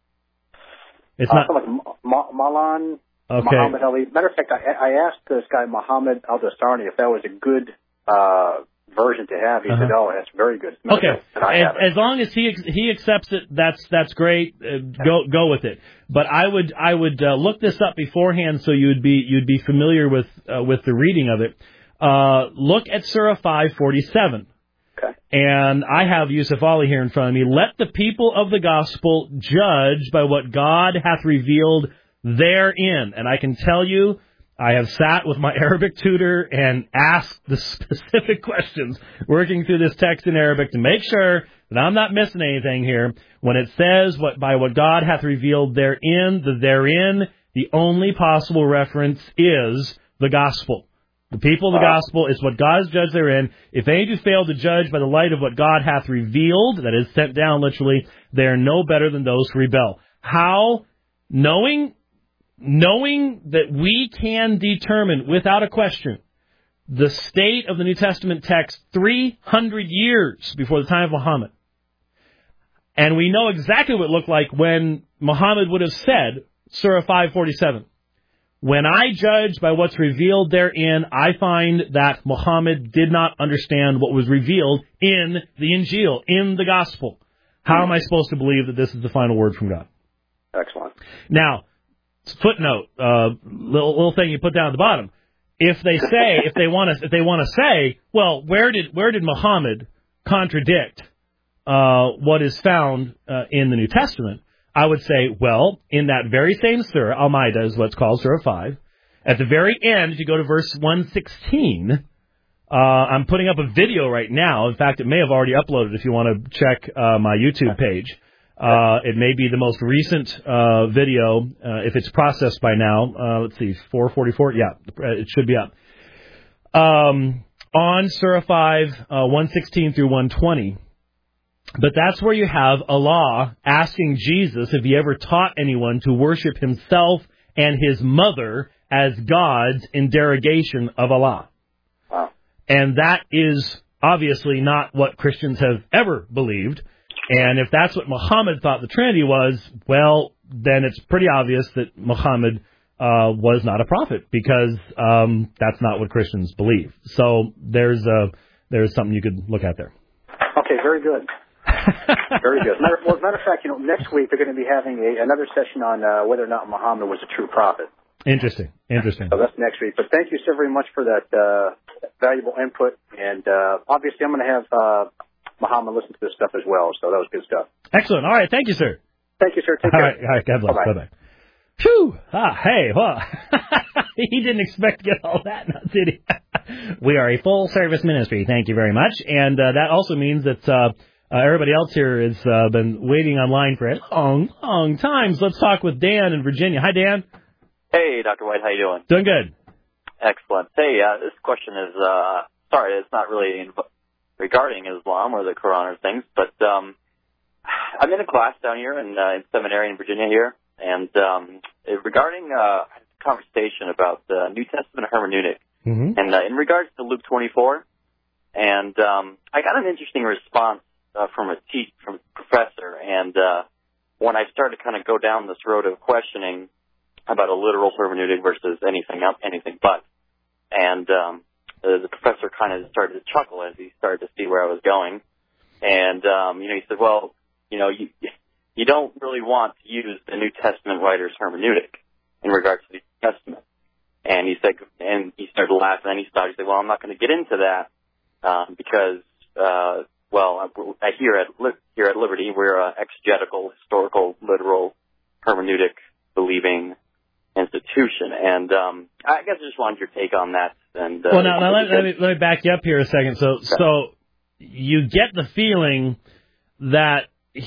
It's uh, not... Something like Ma- Malan, okay. Muhammad Ali. Matter of fact, I, I asked this guy, Muhammad Al-Dastani, if that was a good, uh, version to have. He uh-huh. said, "Oh, that's very good." Okay, as, as long as he he accepts it, that's that's great. Uh, go go with it. But I would I would uh, look this up beforehand so you'd be you'd be familiar with uh, with the reading of it. Uh, look at Surah five forty-seven. Okay. And I have Yusuf Ali here in front of me. Let the people of the gospel judge by what God hath revealed therein. And I can tell you, I have sat with my Arabic tutor and asked the specific questions, working through this text in Arabic to make sure that I'm not missing anything here. When it says, what by what God hath revealed therein, the therein, the only possible reference is the gospel. The people of the gospel is what God has judged therein. If any do fail to judge by the light of what God hath revealed, that is sent down literally, they are no better than those who rebel. How? Knowing... Knowing that we can determine, without a question, the state of the New Testament text three hundred years before the time of Muhammad. And we know exactly what it looked like when Muhammad would have said, Surah five forty-seven, when I judge by what's revealed therein, I find that Muhammad did not understand what was revealed in the Injil, in the Gospel. How am I supposed to believe that this is the final word from God? Excellent. Now, footnote, uh, little little thing you put down at the bottom. If they say, if they want to, if they want to say, well, where did where did Muhammad contradict uh, what is found uh, in the New Testament? I would say, well, in that very same surah, Al-Ma'idah is what's called Surah five. At the very end, if you go to verse one sixteen, uh, I'm putting up a video right now. In fact, it may have already uploaded if you want to check uh, my YouTube page. Uh, it may be the most recent uh, video, uh, if it's processed by now. Uh, let's see, four forty-four? Yeah, it should be up. Um, on Surah five, uh, one sixteen through one twenty. But that's where you have Allah asking Jesus if he ever taught anyone to worship himself and his mother as gods in derogation of Allah. Wow. And that is obviously not what Christians have ever believed. And if that's what Muhammad thought the Trinity was, well, then it's pretty obvious that Muhammad uh, was not a prophet, because um, that's not what Christians believe. So there's a, there's something you could look at there. Okay, very good. Very good. Matter, well, as a matter of fact, you know, next week they're going to be having a, another session on uh, whether or not Muhammad was a true prophet. Interesting. Interesting. So that's next week. But thank you so very much for that uh, valuable input. And uh, obviously, I'm going to have uh, Muhammad listen to this stuff as well. So that was good stuff. Excellent. All right. Thank you, sir. Thank you, sir. Take all care. Right. All right. God bless. Bye-bye. Bye-bye. Phew. Ah, hey. Well, he didn't expect to get all that, now, did he? We are a full-service ministry. Thank you very much. And uh, that also means that uh, uh, everybody else here has uh, been waiting online for a long, long time. So let's talk with Dan in Virginia. Hi, Dan. Hey, Doctor White. How you doing? Doing good. Excellent. Hey, uh, this question is, uh, sorry, it's not really in, regarding Islam or the Quran or things, but um, I'm in a class down here in, uh, in seminary in Virginia here, and um, regarding uh, a conversation about the New Testament hermeneutic, mm-hmm. and uh, in regards to Luke twenty-four, and um, I got an interesting response uh, from a te- from a professor, and uh, when I started to kind of go down this road of questioning about a literal hermeneutic versus anything else, anything but. And um, the, the professor kind of started to chuckle as he started to see where I was going. And, um, you know, he said, well, you know, you, you don't really want to use the New Testament writer's hermeneutic in regards to the New Testament. And he said, and he started laughing, and he started to say, well, I'm not going to get into that um, because, uh, well, I, here at here at Liberty, we're an exegetical, historical, literal, hermeneutic believing institution, and um, I guess I just wanted your take on that. And uh, well, now, now let, let me let me back you up here a second. So, okay. so you get the feeling that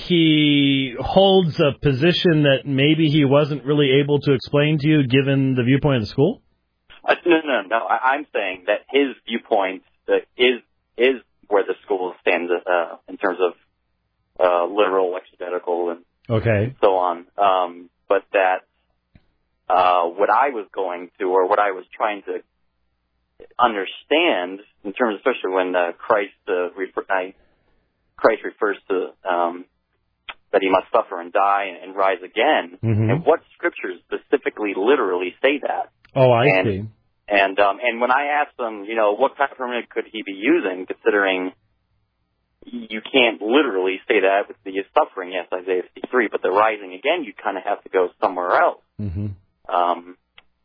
he holds a position that maybe he wasn't really able to explain to you, given the viewpoint of the school. Uh, no, no, no. I, I'm saying that his viewpoint uh, is is where the school stands uh, in terms of uh, literal, exegetical, and okay, so on. Um, but that. Uh, what I was going to, or what I was trying to understand, in terms, especially when uh, Christ uh, refer, I, Christ refers to um, that he must suffer and die and, and rise again, mm-hmm. and what scriptures specifically, literally say that? Oh, I and, see. And um, and when I asked him, you know, what kind of hermeneutic could he be using, considering you can't literally say that with the suffering, yes, Isaiah fifty-three, but the rising again, you kind of have to go somewhere else. Mm-hmm. Um,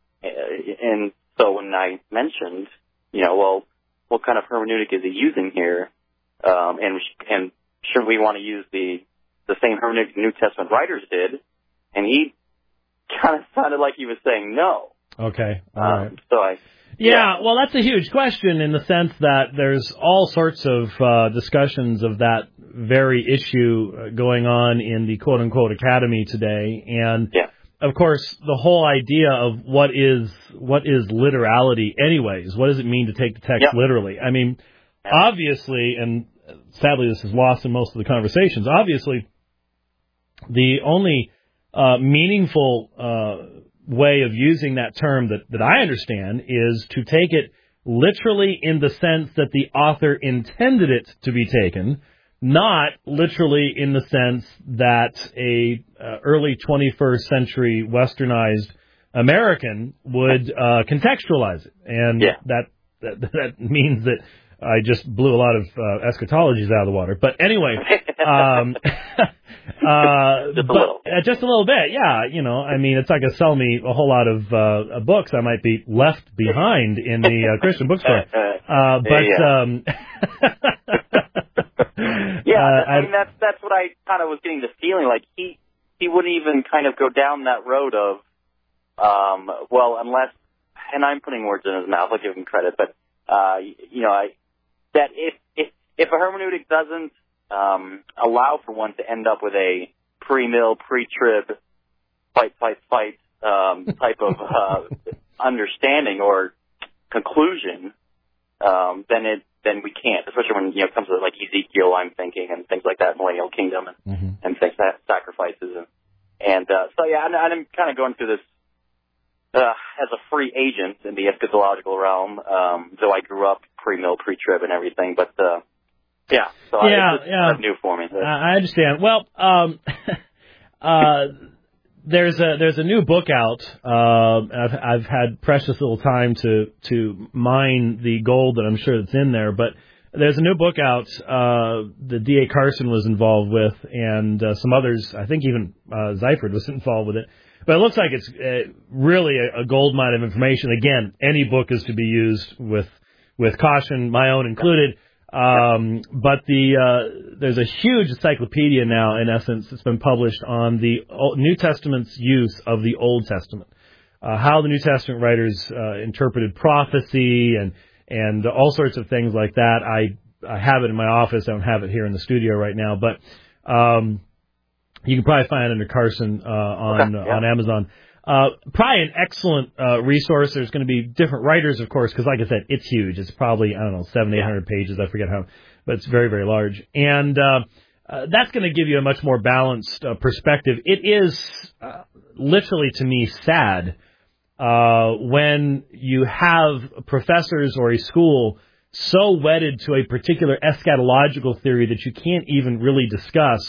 and so when I mentioned, you know, well, what kind of hermeneutic is he using here? Um, and, and should we want to use the, the same hermeneutic the New Testament writers did? And he kind of sounded like he was saying no. Okay. All um, right. So I, yeah, yeah, well, that's a huge question in the sense that there's all sorts of uh, discussions of that very issue going on in the quote-unquote academy today. And, yeah. of course, the whole idea of what is what is literality anyways, what does it mean to take the text yep. literally? I mean, yep. obviously, and sadly this is lost in most of the conversations, obviously the only uh, meaningful uh, way of using that term that, that I understand is to take it literally in the sense that the author intended it to be taken, not literally in the sense that a uh, early twenty-first century westernized American would uh, contextualize it. And yeah. that, that that means that I just blew a lot of uh, eschatologies out of the water. But anyway, um, uh, just, a but, little. Uh, just a little bit, yeah. You know, I mean, it's like a sell me a whole lot of uh, books I might be left behind in the uh, Christian bookstore. Uh, but yeah. um, yeah, uh, I mean that's that's what I kind of was getting the feeling like he he wouldn't even kind of go down that road of um, well, unless, and I'm putting words in his mouth, I'll give him credit, but uh, you know, I. that if, if if a hermeneutic doesn't um, allow for one to end up with a pre-mill, pre-trib, fight, fight, fight um, type of uh, understanding or conclusion, um, then it then we can't. Especially when you know it comes to like Ezekiel, I'm thinking, and things like that, Millennial Kingdom, and mm-hmm. and things that sacrifices, and and uh, so yeah, and, and I'm kind of going through this. Uh, as a free agent in the eschatological realm, um, though I grew up pre-mill, pre-trib and everything, but, uh, Yeah, so yeah, it's, it's yeah. new for me. Uh, I understand. Well, um, uh, there's a there's a new book out. Uh, I've I've had precious little time to to mine the gold that I'm sure that's in there, but there's a new book out uh, that D A Carson was involved with, and uh, some others. I think even uh, Seifert was involved with it. But it looks like it's uh, really a, a gold mine of information. Again, any book is to be used with with caution, my own included. Um, but the uh, there's a huge encyclopedia now, in essence, that's been published on the Old, New Testament's use of the Old Testament, uh, how the New Testament writers uh, interpreted prophecy and and all sorts of things like that. I I have it in my office. I don't have it here in the studio right now, but um, you can probably find it under Carson uh, on okay, yeah. on Amazon. Uh, probably an excellent uh, resource. There's going to be different writers, of course, because like I said, it's huge. It's probably, I don't know, seven, eight hundred pages. I forget how, but it's very, very large. And uh, uh, that's going to give you a much more balanced uh, perspective. It is uh, literally, to me, sad uh, when you have professors or a school so wedded to a particular eschatological theory that you can't even really discuss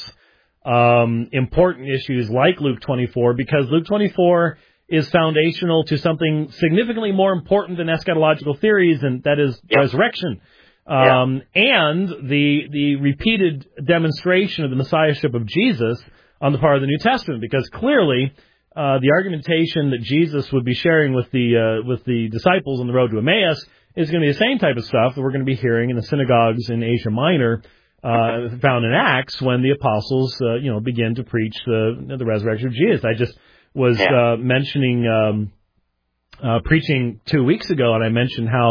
Um, important issues like Luke twenty-four, because Luke twenty-four is foundational to something significantly more important than eschatological theories, and that is yep. resurrection. Um, yeah. And the the repeated demonstration of the messiahship of Jesus on the part of the New Testament, because clearly uh, the argumentation that Jesus would be sharing with the uh, with the disciples on the road to Emmaus is going to be the same type of stuff that we're going to be hearing in the synagogues in Asia Minor, Uh, found in Acts, when the apostles, uh, you know, begin to preach the the resurrection of Jesus. I just was yeah. uh, mentioning um, uh, preaching two weeks ago, and I mentioned how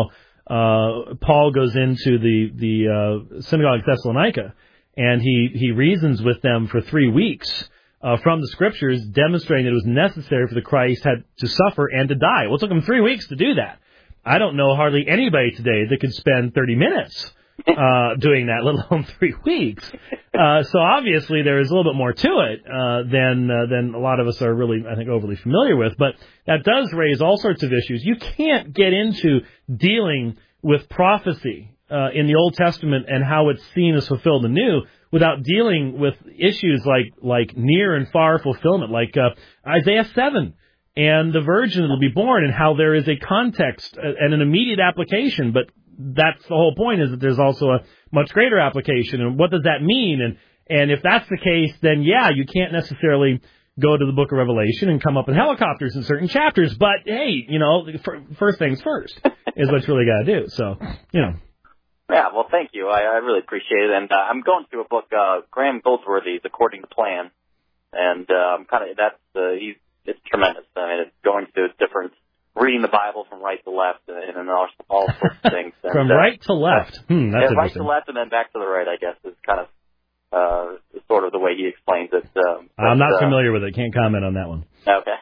uh, Paul goes into the the uh, synagogue of Thessalonica, and he he reasons with them for three weeks uh, from the scriptures, demonstrating that it was necessary for the Christ had to suffer and to die. Well, it took him three weeks to do that. I don't know hardly anybody today that could spend thirty minutes. Uh, doing that, let alone three weeks. Uh, so obviously there is a little bit more to it uh, than uh, than a lot of us are really, I think, overly familiar with. But that does raise all sorts of issues. You can't get into dealing with prophecy uh, in the Old Testament and how it's seen as fulfilled in the New without dealing with issues like like near and far fulfillment, like uh, Isaiah seven and the virgin that will be born, and how there is a context and an immediate application, but that's the whole point, is that there's also a much greater application. And what does that mean? And and if that's the case, then yeah, you can't necessarily go to the book of Revelation and come up with helicopters in certain chapters. But hey, you know, first things first is what you really got to do. So, you know. Yeah, well, thank you. I, I really appreciate it. And uh, I'm going through a book, uh, Graham Goldsworthy's According to Plan. And uh, I'm kind of, that's, uh, he's, it's tremendous. I mean, it's going to different, reading the Bible from right to left and, and all, all sorts of things. And, from right to left. Uh, hmm, that's yeah, right to left and then back to the right, I guess, is kind of uh, sort of the way he explains it. Um, but, I'm not uh, familiar with it. Can't comment on that one. Okay.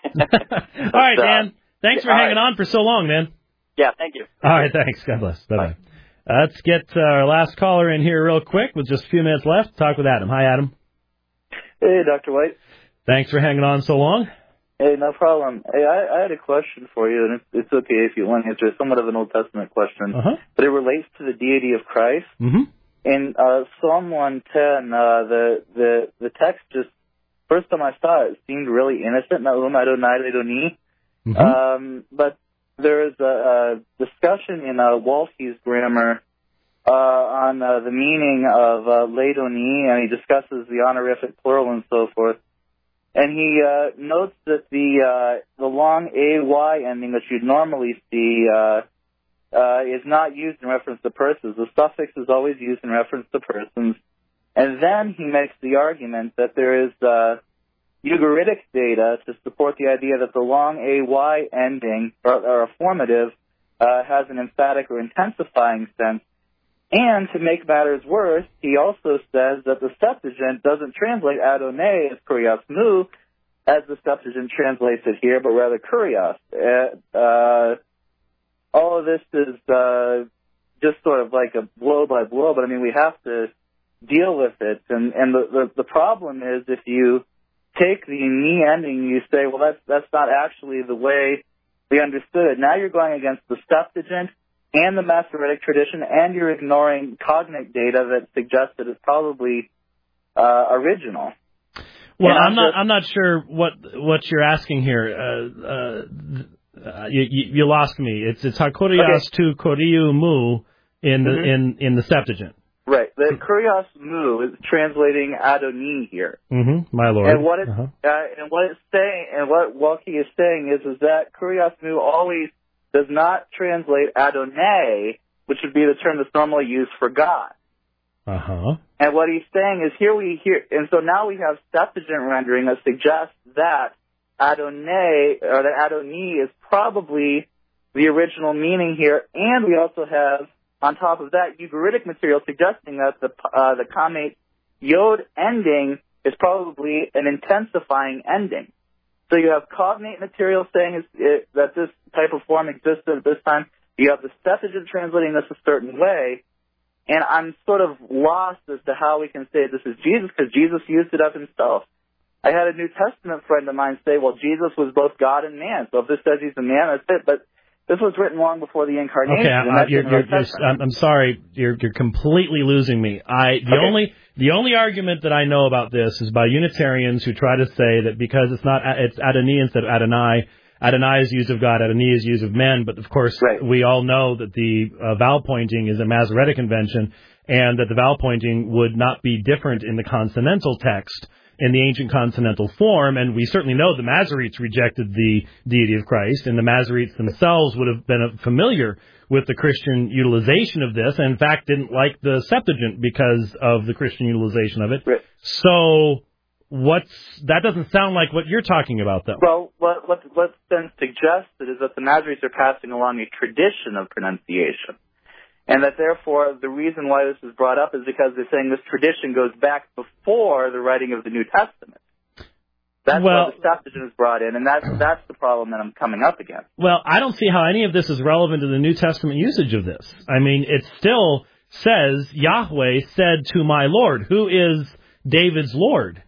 All right, but, Dan. Uh, thanks for hanging right. on for so long, man. Yeah, thank you. All right, thanks. God bless. Bye-bye. Bye. Uh, let's get uh, our last caller in here real quick with just a few minutes left. Talk with Adam. Hi, Adam. Hey, Doctor White. Thanks for hanging on so long. Hey, no problem. Hey, I, I had a question for you, and it's, it's okay if you want to answer. It's somewhat of an Old Testament question, uh-huh. but it relates to the deity of Christ. Mm-hmm. In uh, Psalm one ten, uh, the the the text just first time I saw it, it seemed really innocent. Na'um Adonai Ledoni. Mm-hmm. Um, but there is a, a discussion in uh, Waltke's grammar uh, on uh, the meaning of uh, Ledoni, and he discusses the honorific plural and so forth. And he uh, notes that the uh, the long A Y ending that you'd normally see uh, uh, is not used in reference to persons. The suffix is always used in reference to persons. And then he makes the argument that there is uh, Ugaritic data to support the idea that the long A Y ending, or, or a formative, uh, has an emphatic or intensifying sense. And to make matters worse, he also says that the Septuagint doesn't translate Adonai as Kurios Mu, as the Septuagint translates it here, but rather Kurios. Uh, uh, all of this is uh, just sort of like a blow by blow, but I mean, we have to deal with it. And, and the, the, the problem is if you take the ni ending, you say, well, that's, that's not actually the way we understood it. Now you're going against the Septuagint, and the Masoretic tradition, and you're ignoring cognate data that suggests it is probably uh, original. Well, and I'm, I'm not. just, I'm not sure what what you're asking here. Uh, uh, you, you, you lost me. It's it's Hakurios okay. to Koriou Mu in the mm-hmm. in in the Septuagint. Right. The Kurios Mu is translating Adoni here. Mm-hmm. My lord. And what it uh-huh. uh, and what it's saying and what Walkie is saying is is that Kurios Mu always does not translate Adonai, which would be the term that's normally used for God. Uh-huh. And what he's saying is here we hear, and so now we have Septuagint rendering that suggests that Adonai, or that Adoni is probably the original meaning here, and we also have, on top of that, Ugaritic material suggesting that the uh, the cognate yod ending is probably an intensifying ending. So you have cognate material saying is, it, that this type of form existed at this time. You have the Septuagint translating this a certain way. And I'm sort of lost as to how we can say this is Jesus, because Jesus used it of himself. I had a New Testament friend of mine say, well, Jesus was both God and man. So if this says he's a man, that's it. But this was written long before the incarnation. Okay, uh, you're, you're, you're, I'm, I'm sorry. You're, you're completely losing me. I the okay. only the only argument that I know about this is by Unitarians who try to say that because it's not it's Adoni instead of Adonai. Adonai is used of God, Adoni is used of men, but of course right. we all know that the uh, vowel pointing is a Masoretic invention, and that the vowel pointing would not be different in the consonantal text, in the ancient consonantal form, and we certainly know the Masoretes rejected the deity of Christ, and the Masoretes themselves would have been familiar with the Christian utilization of this, and in fact didn't like the Septuagint because of the Christian utilization of it. Right. So what's that doesn't sound like what you're talking about, though. Well, what, what, what's been suggested is that the Masoretes are passing along a tradition of pronunciation. And that, therefore, the reason why this is brought up is because they're saying this tradition goes back before the writing of the New Testament. That's well, why the Septuagint is brought in, and that's, that's the problem that I'm coming up against. Well, I don't see how any of this is relevant to the New Testament usage of this. I mean, it still says, Yahweh said to my Lord. Who is David's Lord?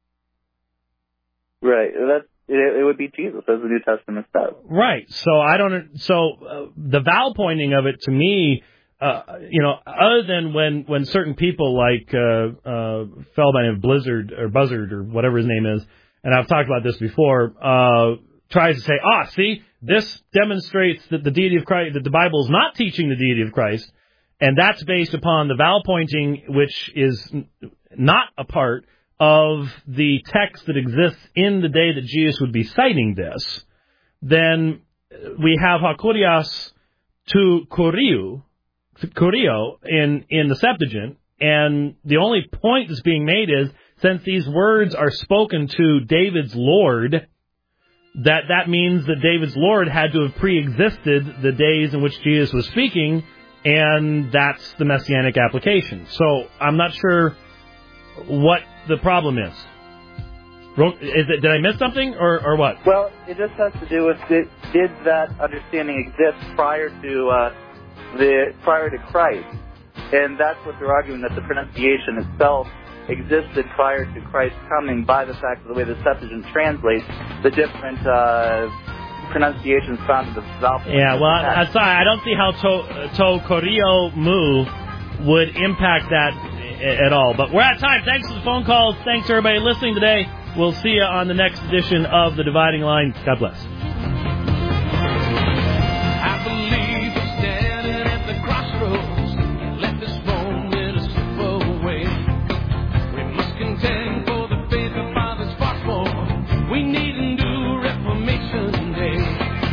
Right. That, it, it would be Jesus, as the New Testament says. Right. So I don't. So uh, the vowel pointing of it to me, uh, you know, other than when, when certain people like uh, uh, fell by name of Blizzard or Buzzard or whatever his name is, and I've talked about this before, uh, tries to say, ah, see, this demonstrates that the deity of Christ, that the Bible is not teaching the deity of Christ, and that's based upon the vowel pointing, which is not a part of the text that exists in the day that Jesus would be citing this. Then we have Hakurios to Koriou, Koriou in, in the Septuagint, and the only point that's being made is, since these words are spoken to David's Lord, that that means that David's Lord had to have pre-existed the days in which Jesus was speaking, and that's the messianic application. So I'm not sure what the problem is. Is it, did I miss something, or, or what? Well, it just has to do with did, did that understanding exist prior to uh, the prior to Christ, and that's what they're arguing, that the pronunciation itself existed prior to Christ coming by the fact of the way the Septuagint translates the different uh, pronunciations found in the vowel. Yeah, well, I'm sorry, I don't see how to, to Koriou Mu would impact that at all. But we're out of time. Thanks for the phone calls. Thanks to everybody listening today. We'll see you on the next edition of The Dividing Line. God bless. I believe I'm standing at the crossroads. Let this moment slip away. We must contend for the faith our fathers fought for. We need a new Reformation Day.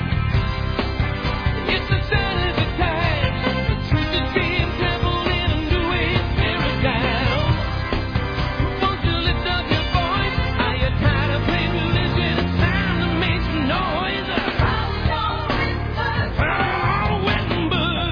It's a sign of the times. The truth is being trampled in a new age spirit down. Won't you lift up your voice? Are you tired of playing religion? It's time to make some noise. Oh, Wittenberg.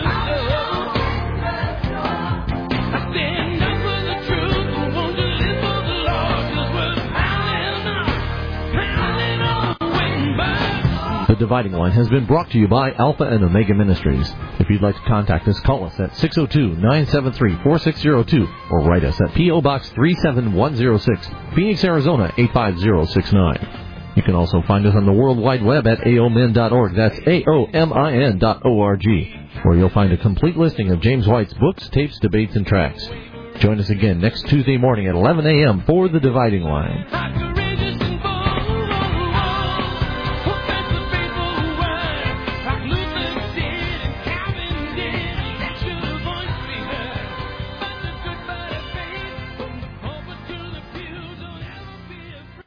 I stand up for the truth. Won't you live for the Lord? 'Cause we're pounding, pounding on Wittenberg. The Dividing Line has been brought to you by Alpha and Omega Ministries. If you'd like to contact us, call us at six oh two, nine seven three, four six oh two or write us at P O. Box three seven one oh six, Phoenix, Arizona eight five zero six nine. You can also find us on the World Wide Web at A O M I N dot org. That's A O M I N dot O R G. where you'll find a complete listing of James White's books, tapes, debates, and tracks. Join us again next Tuesday morning at eleven a.m. for The Dividing Line.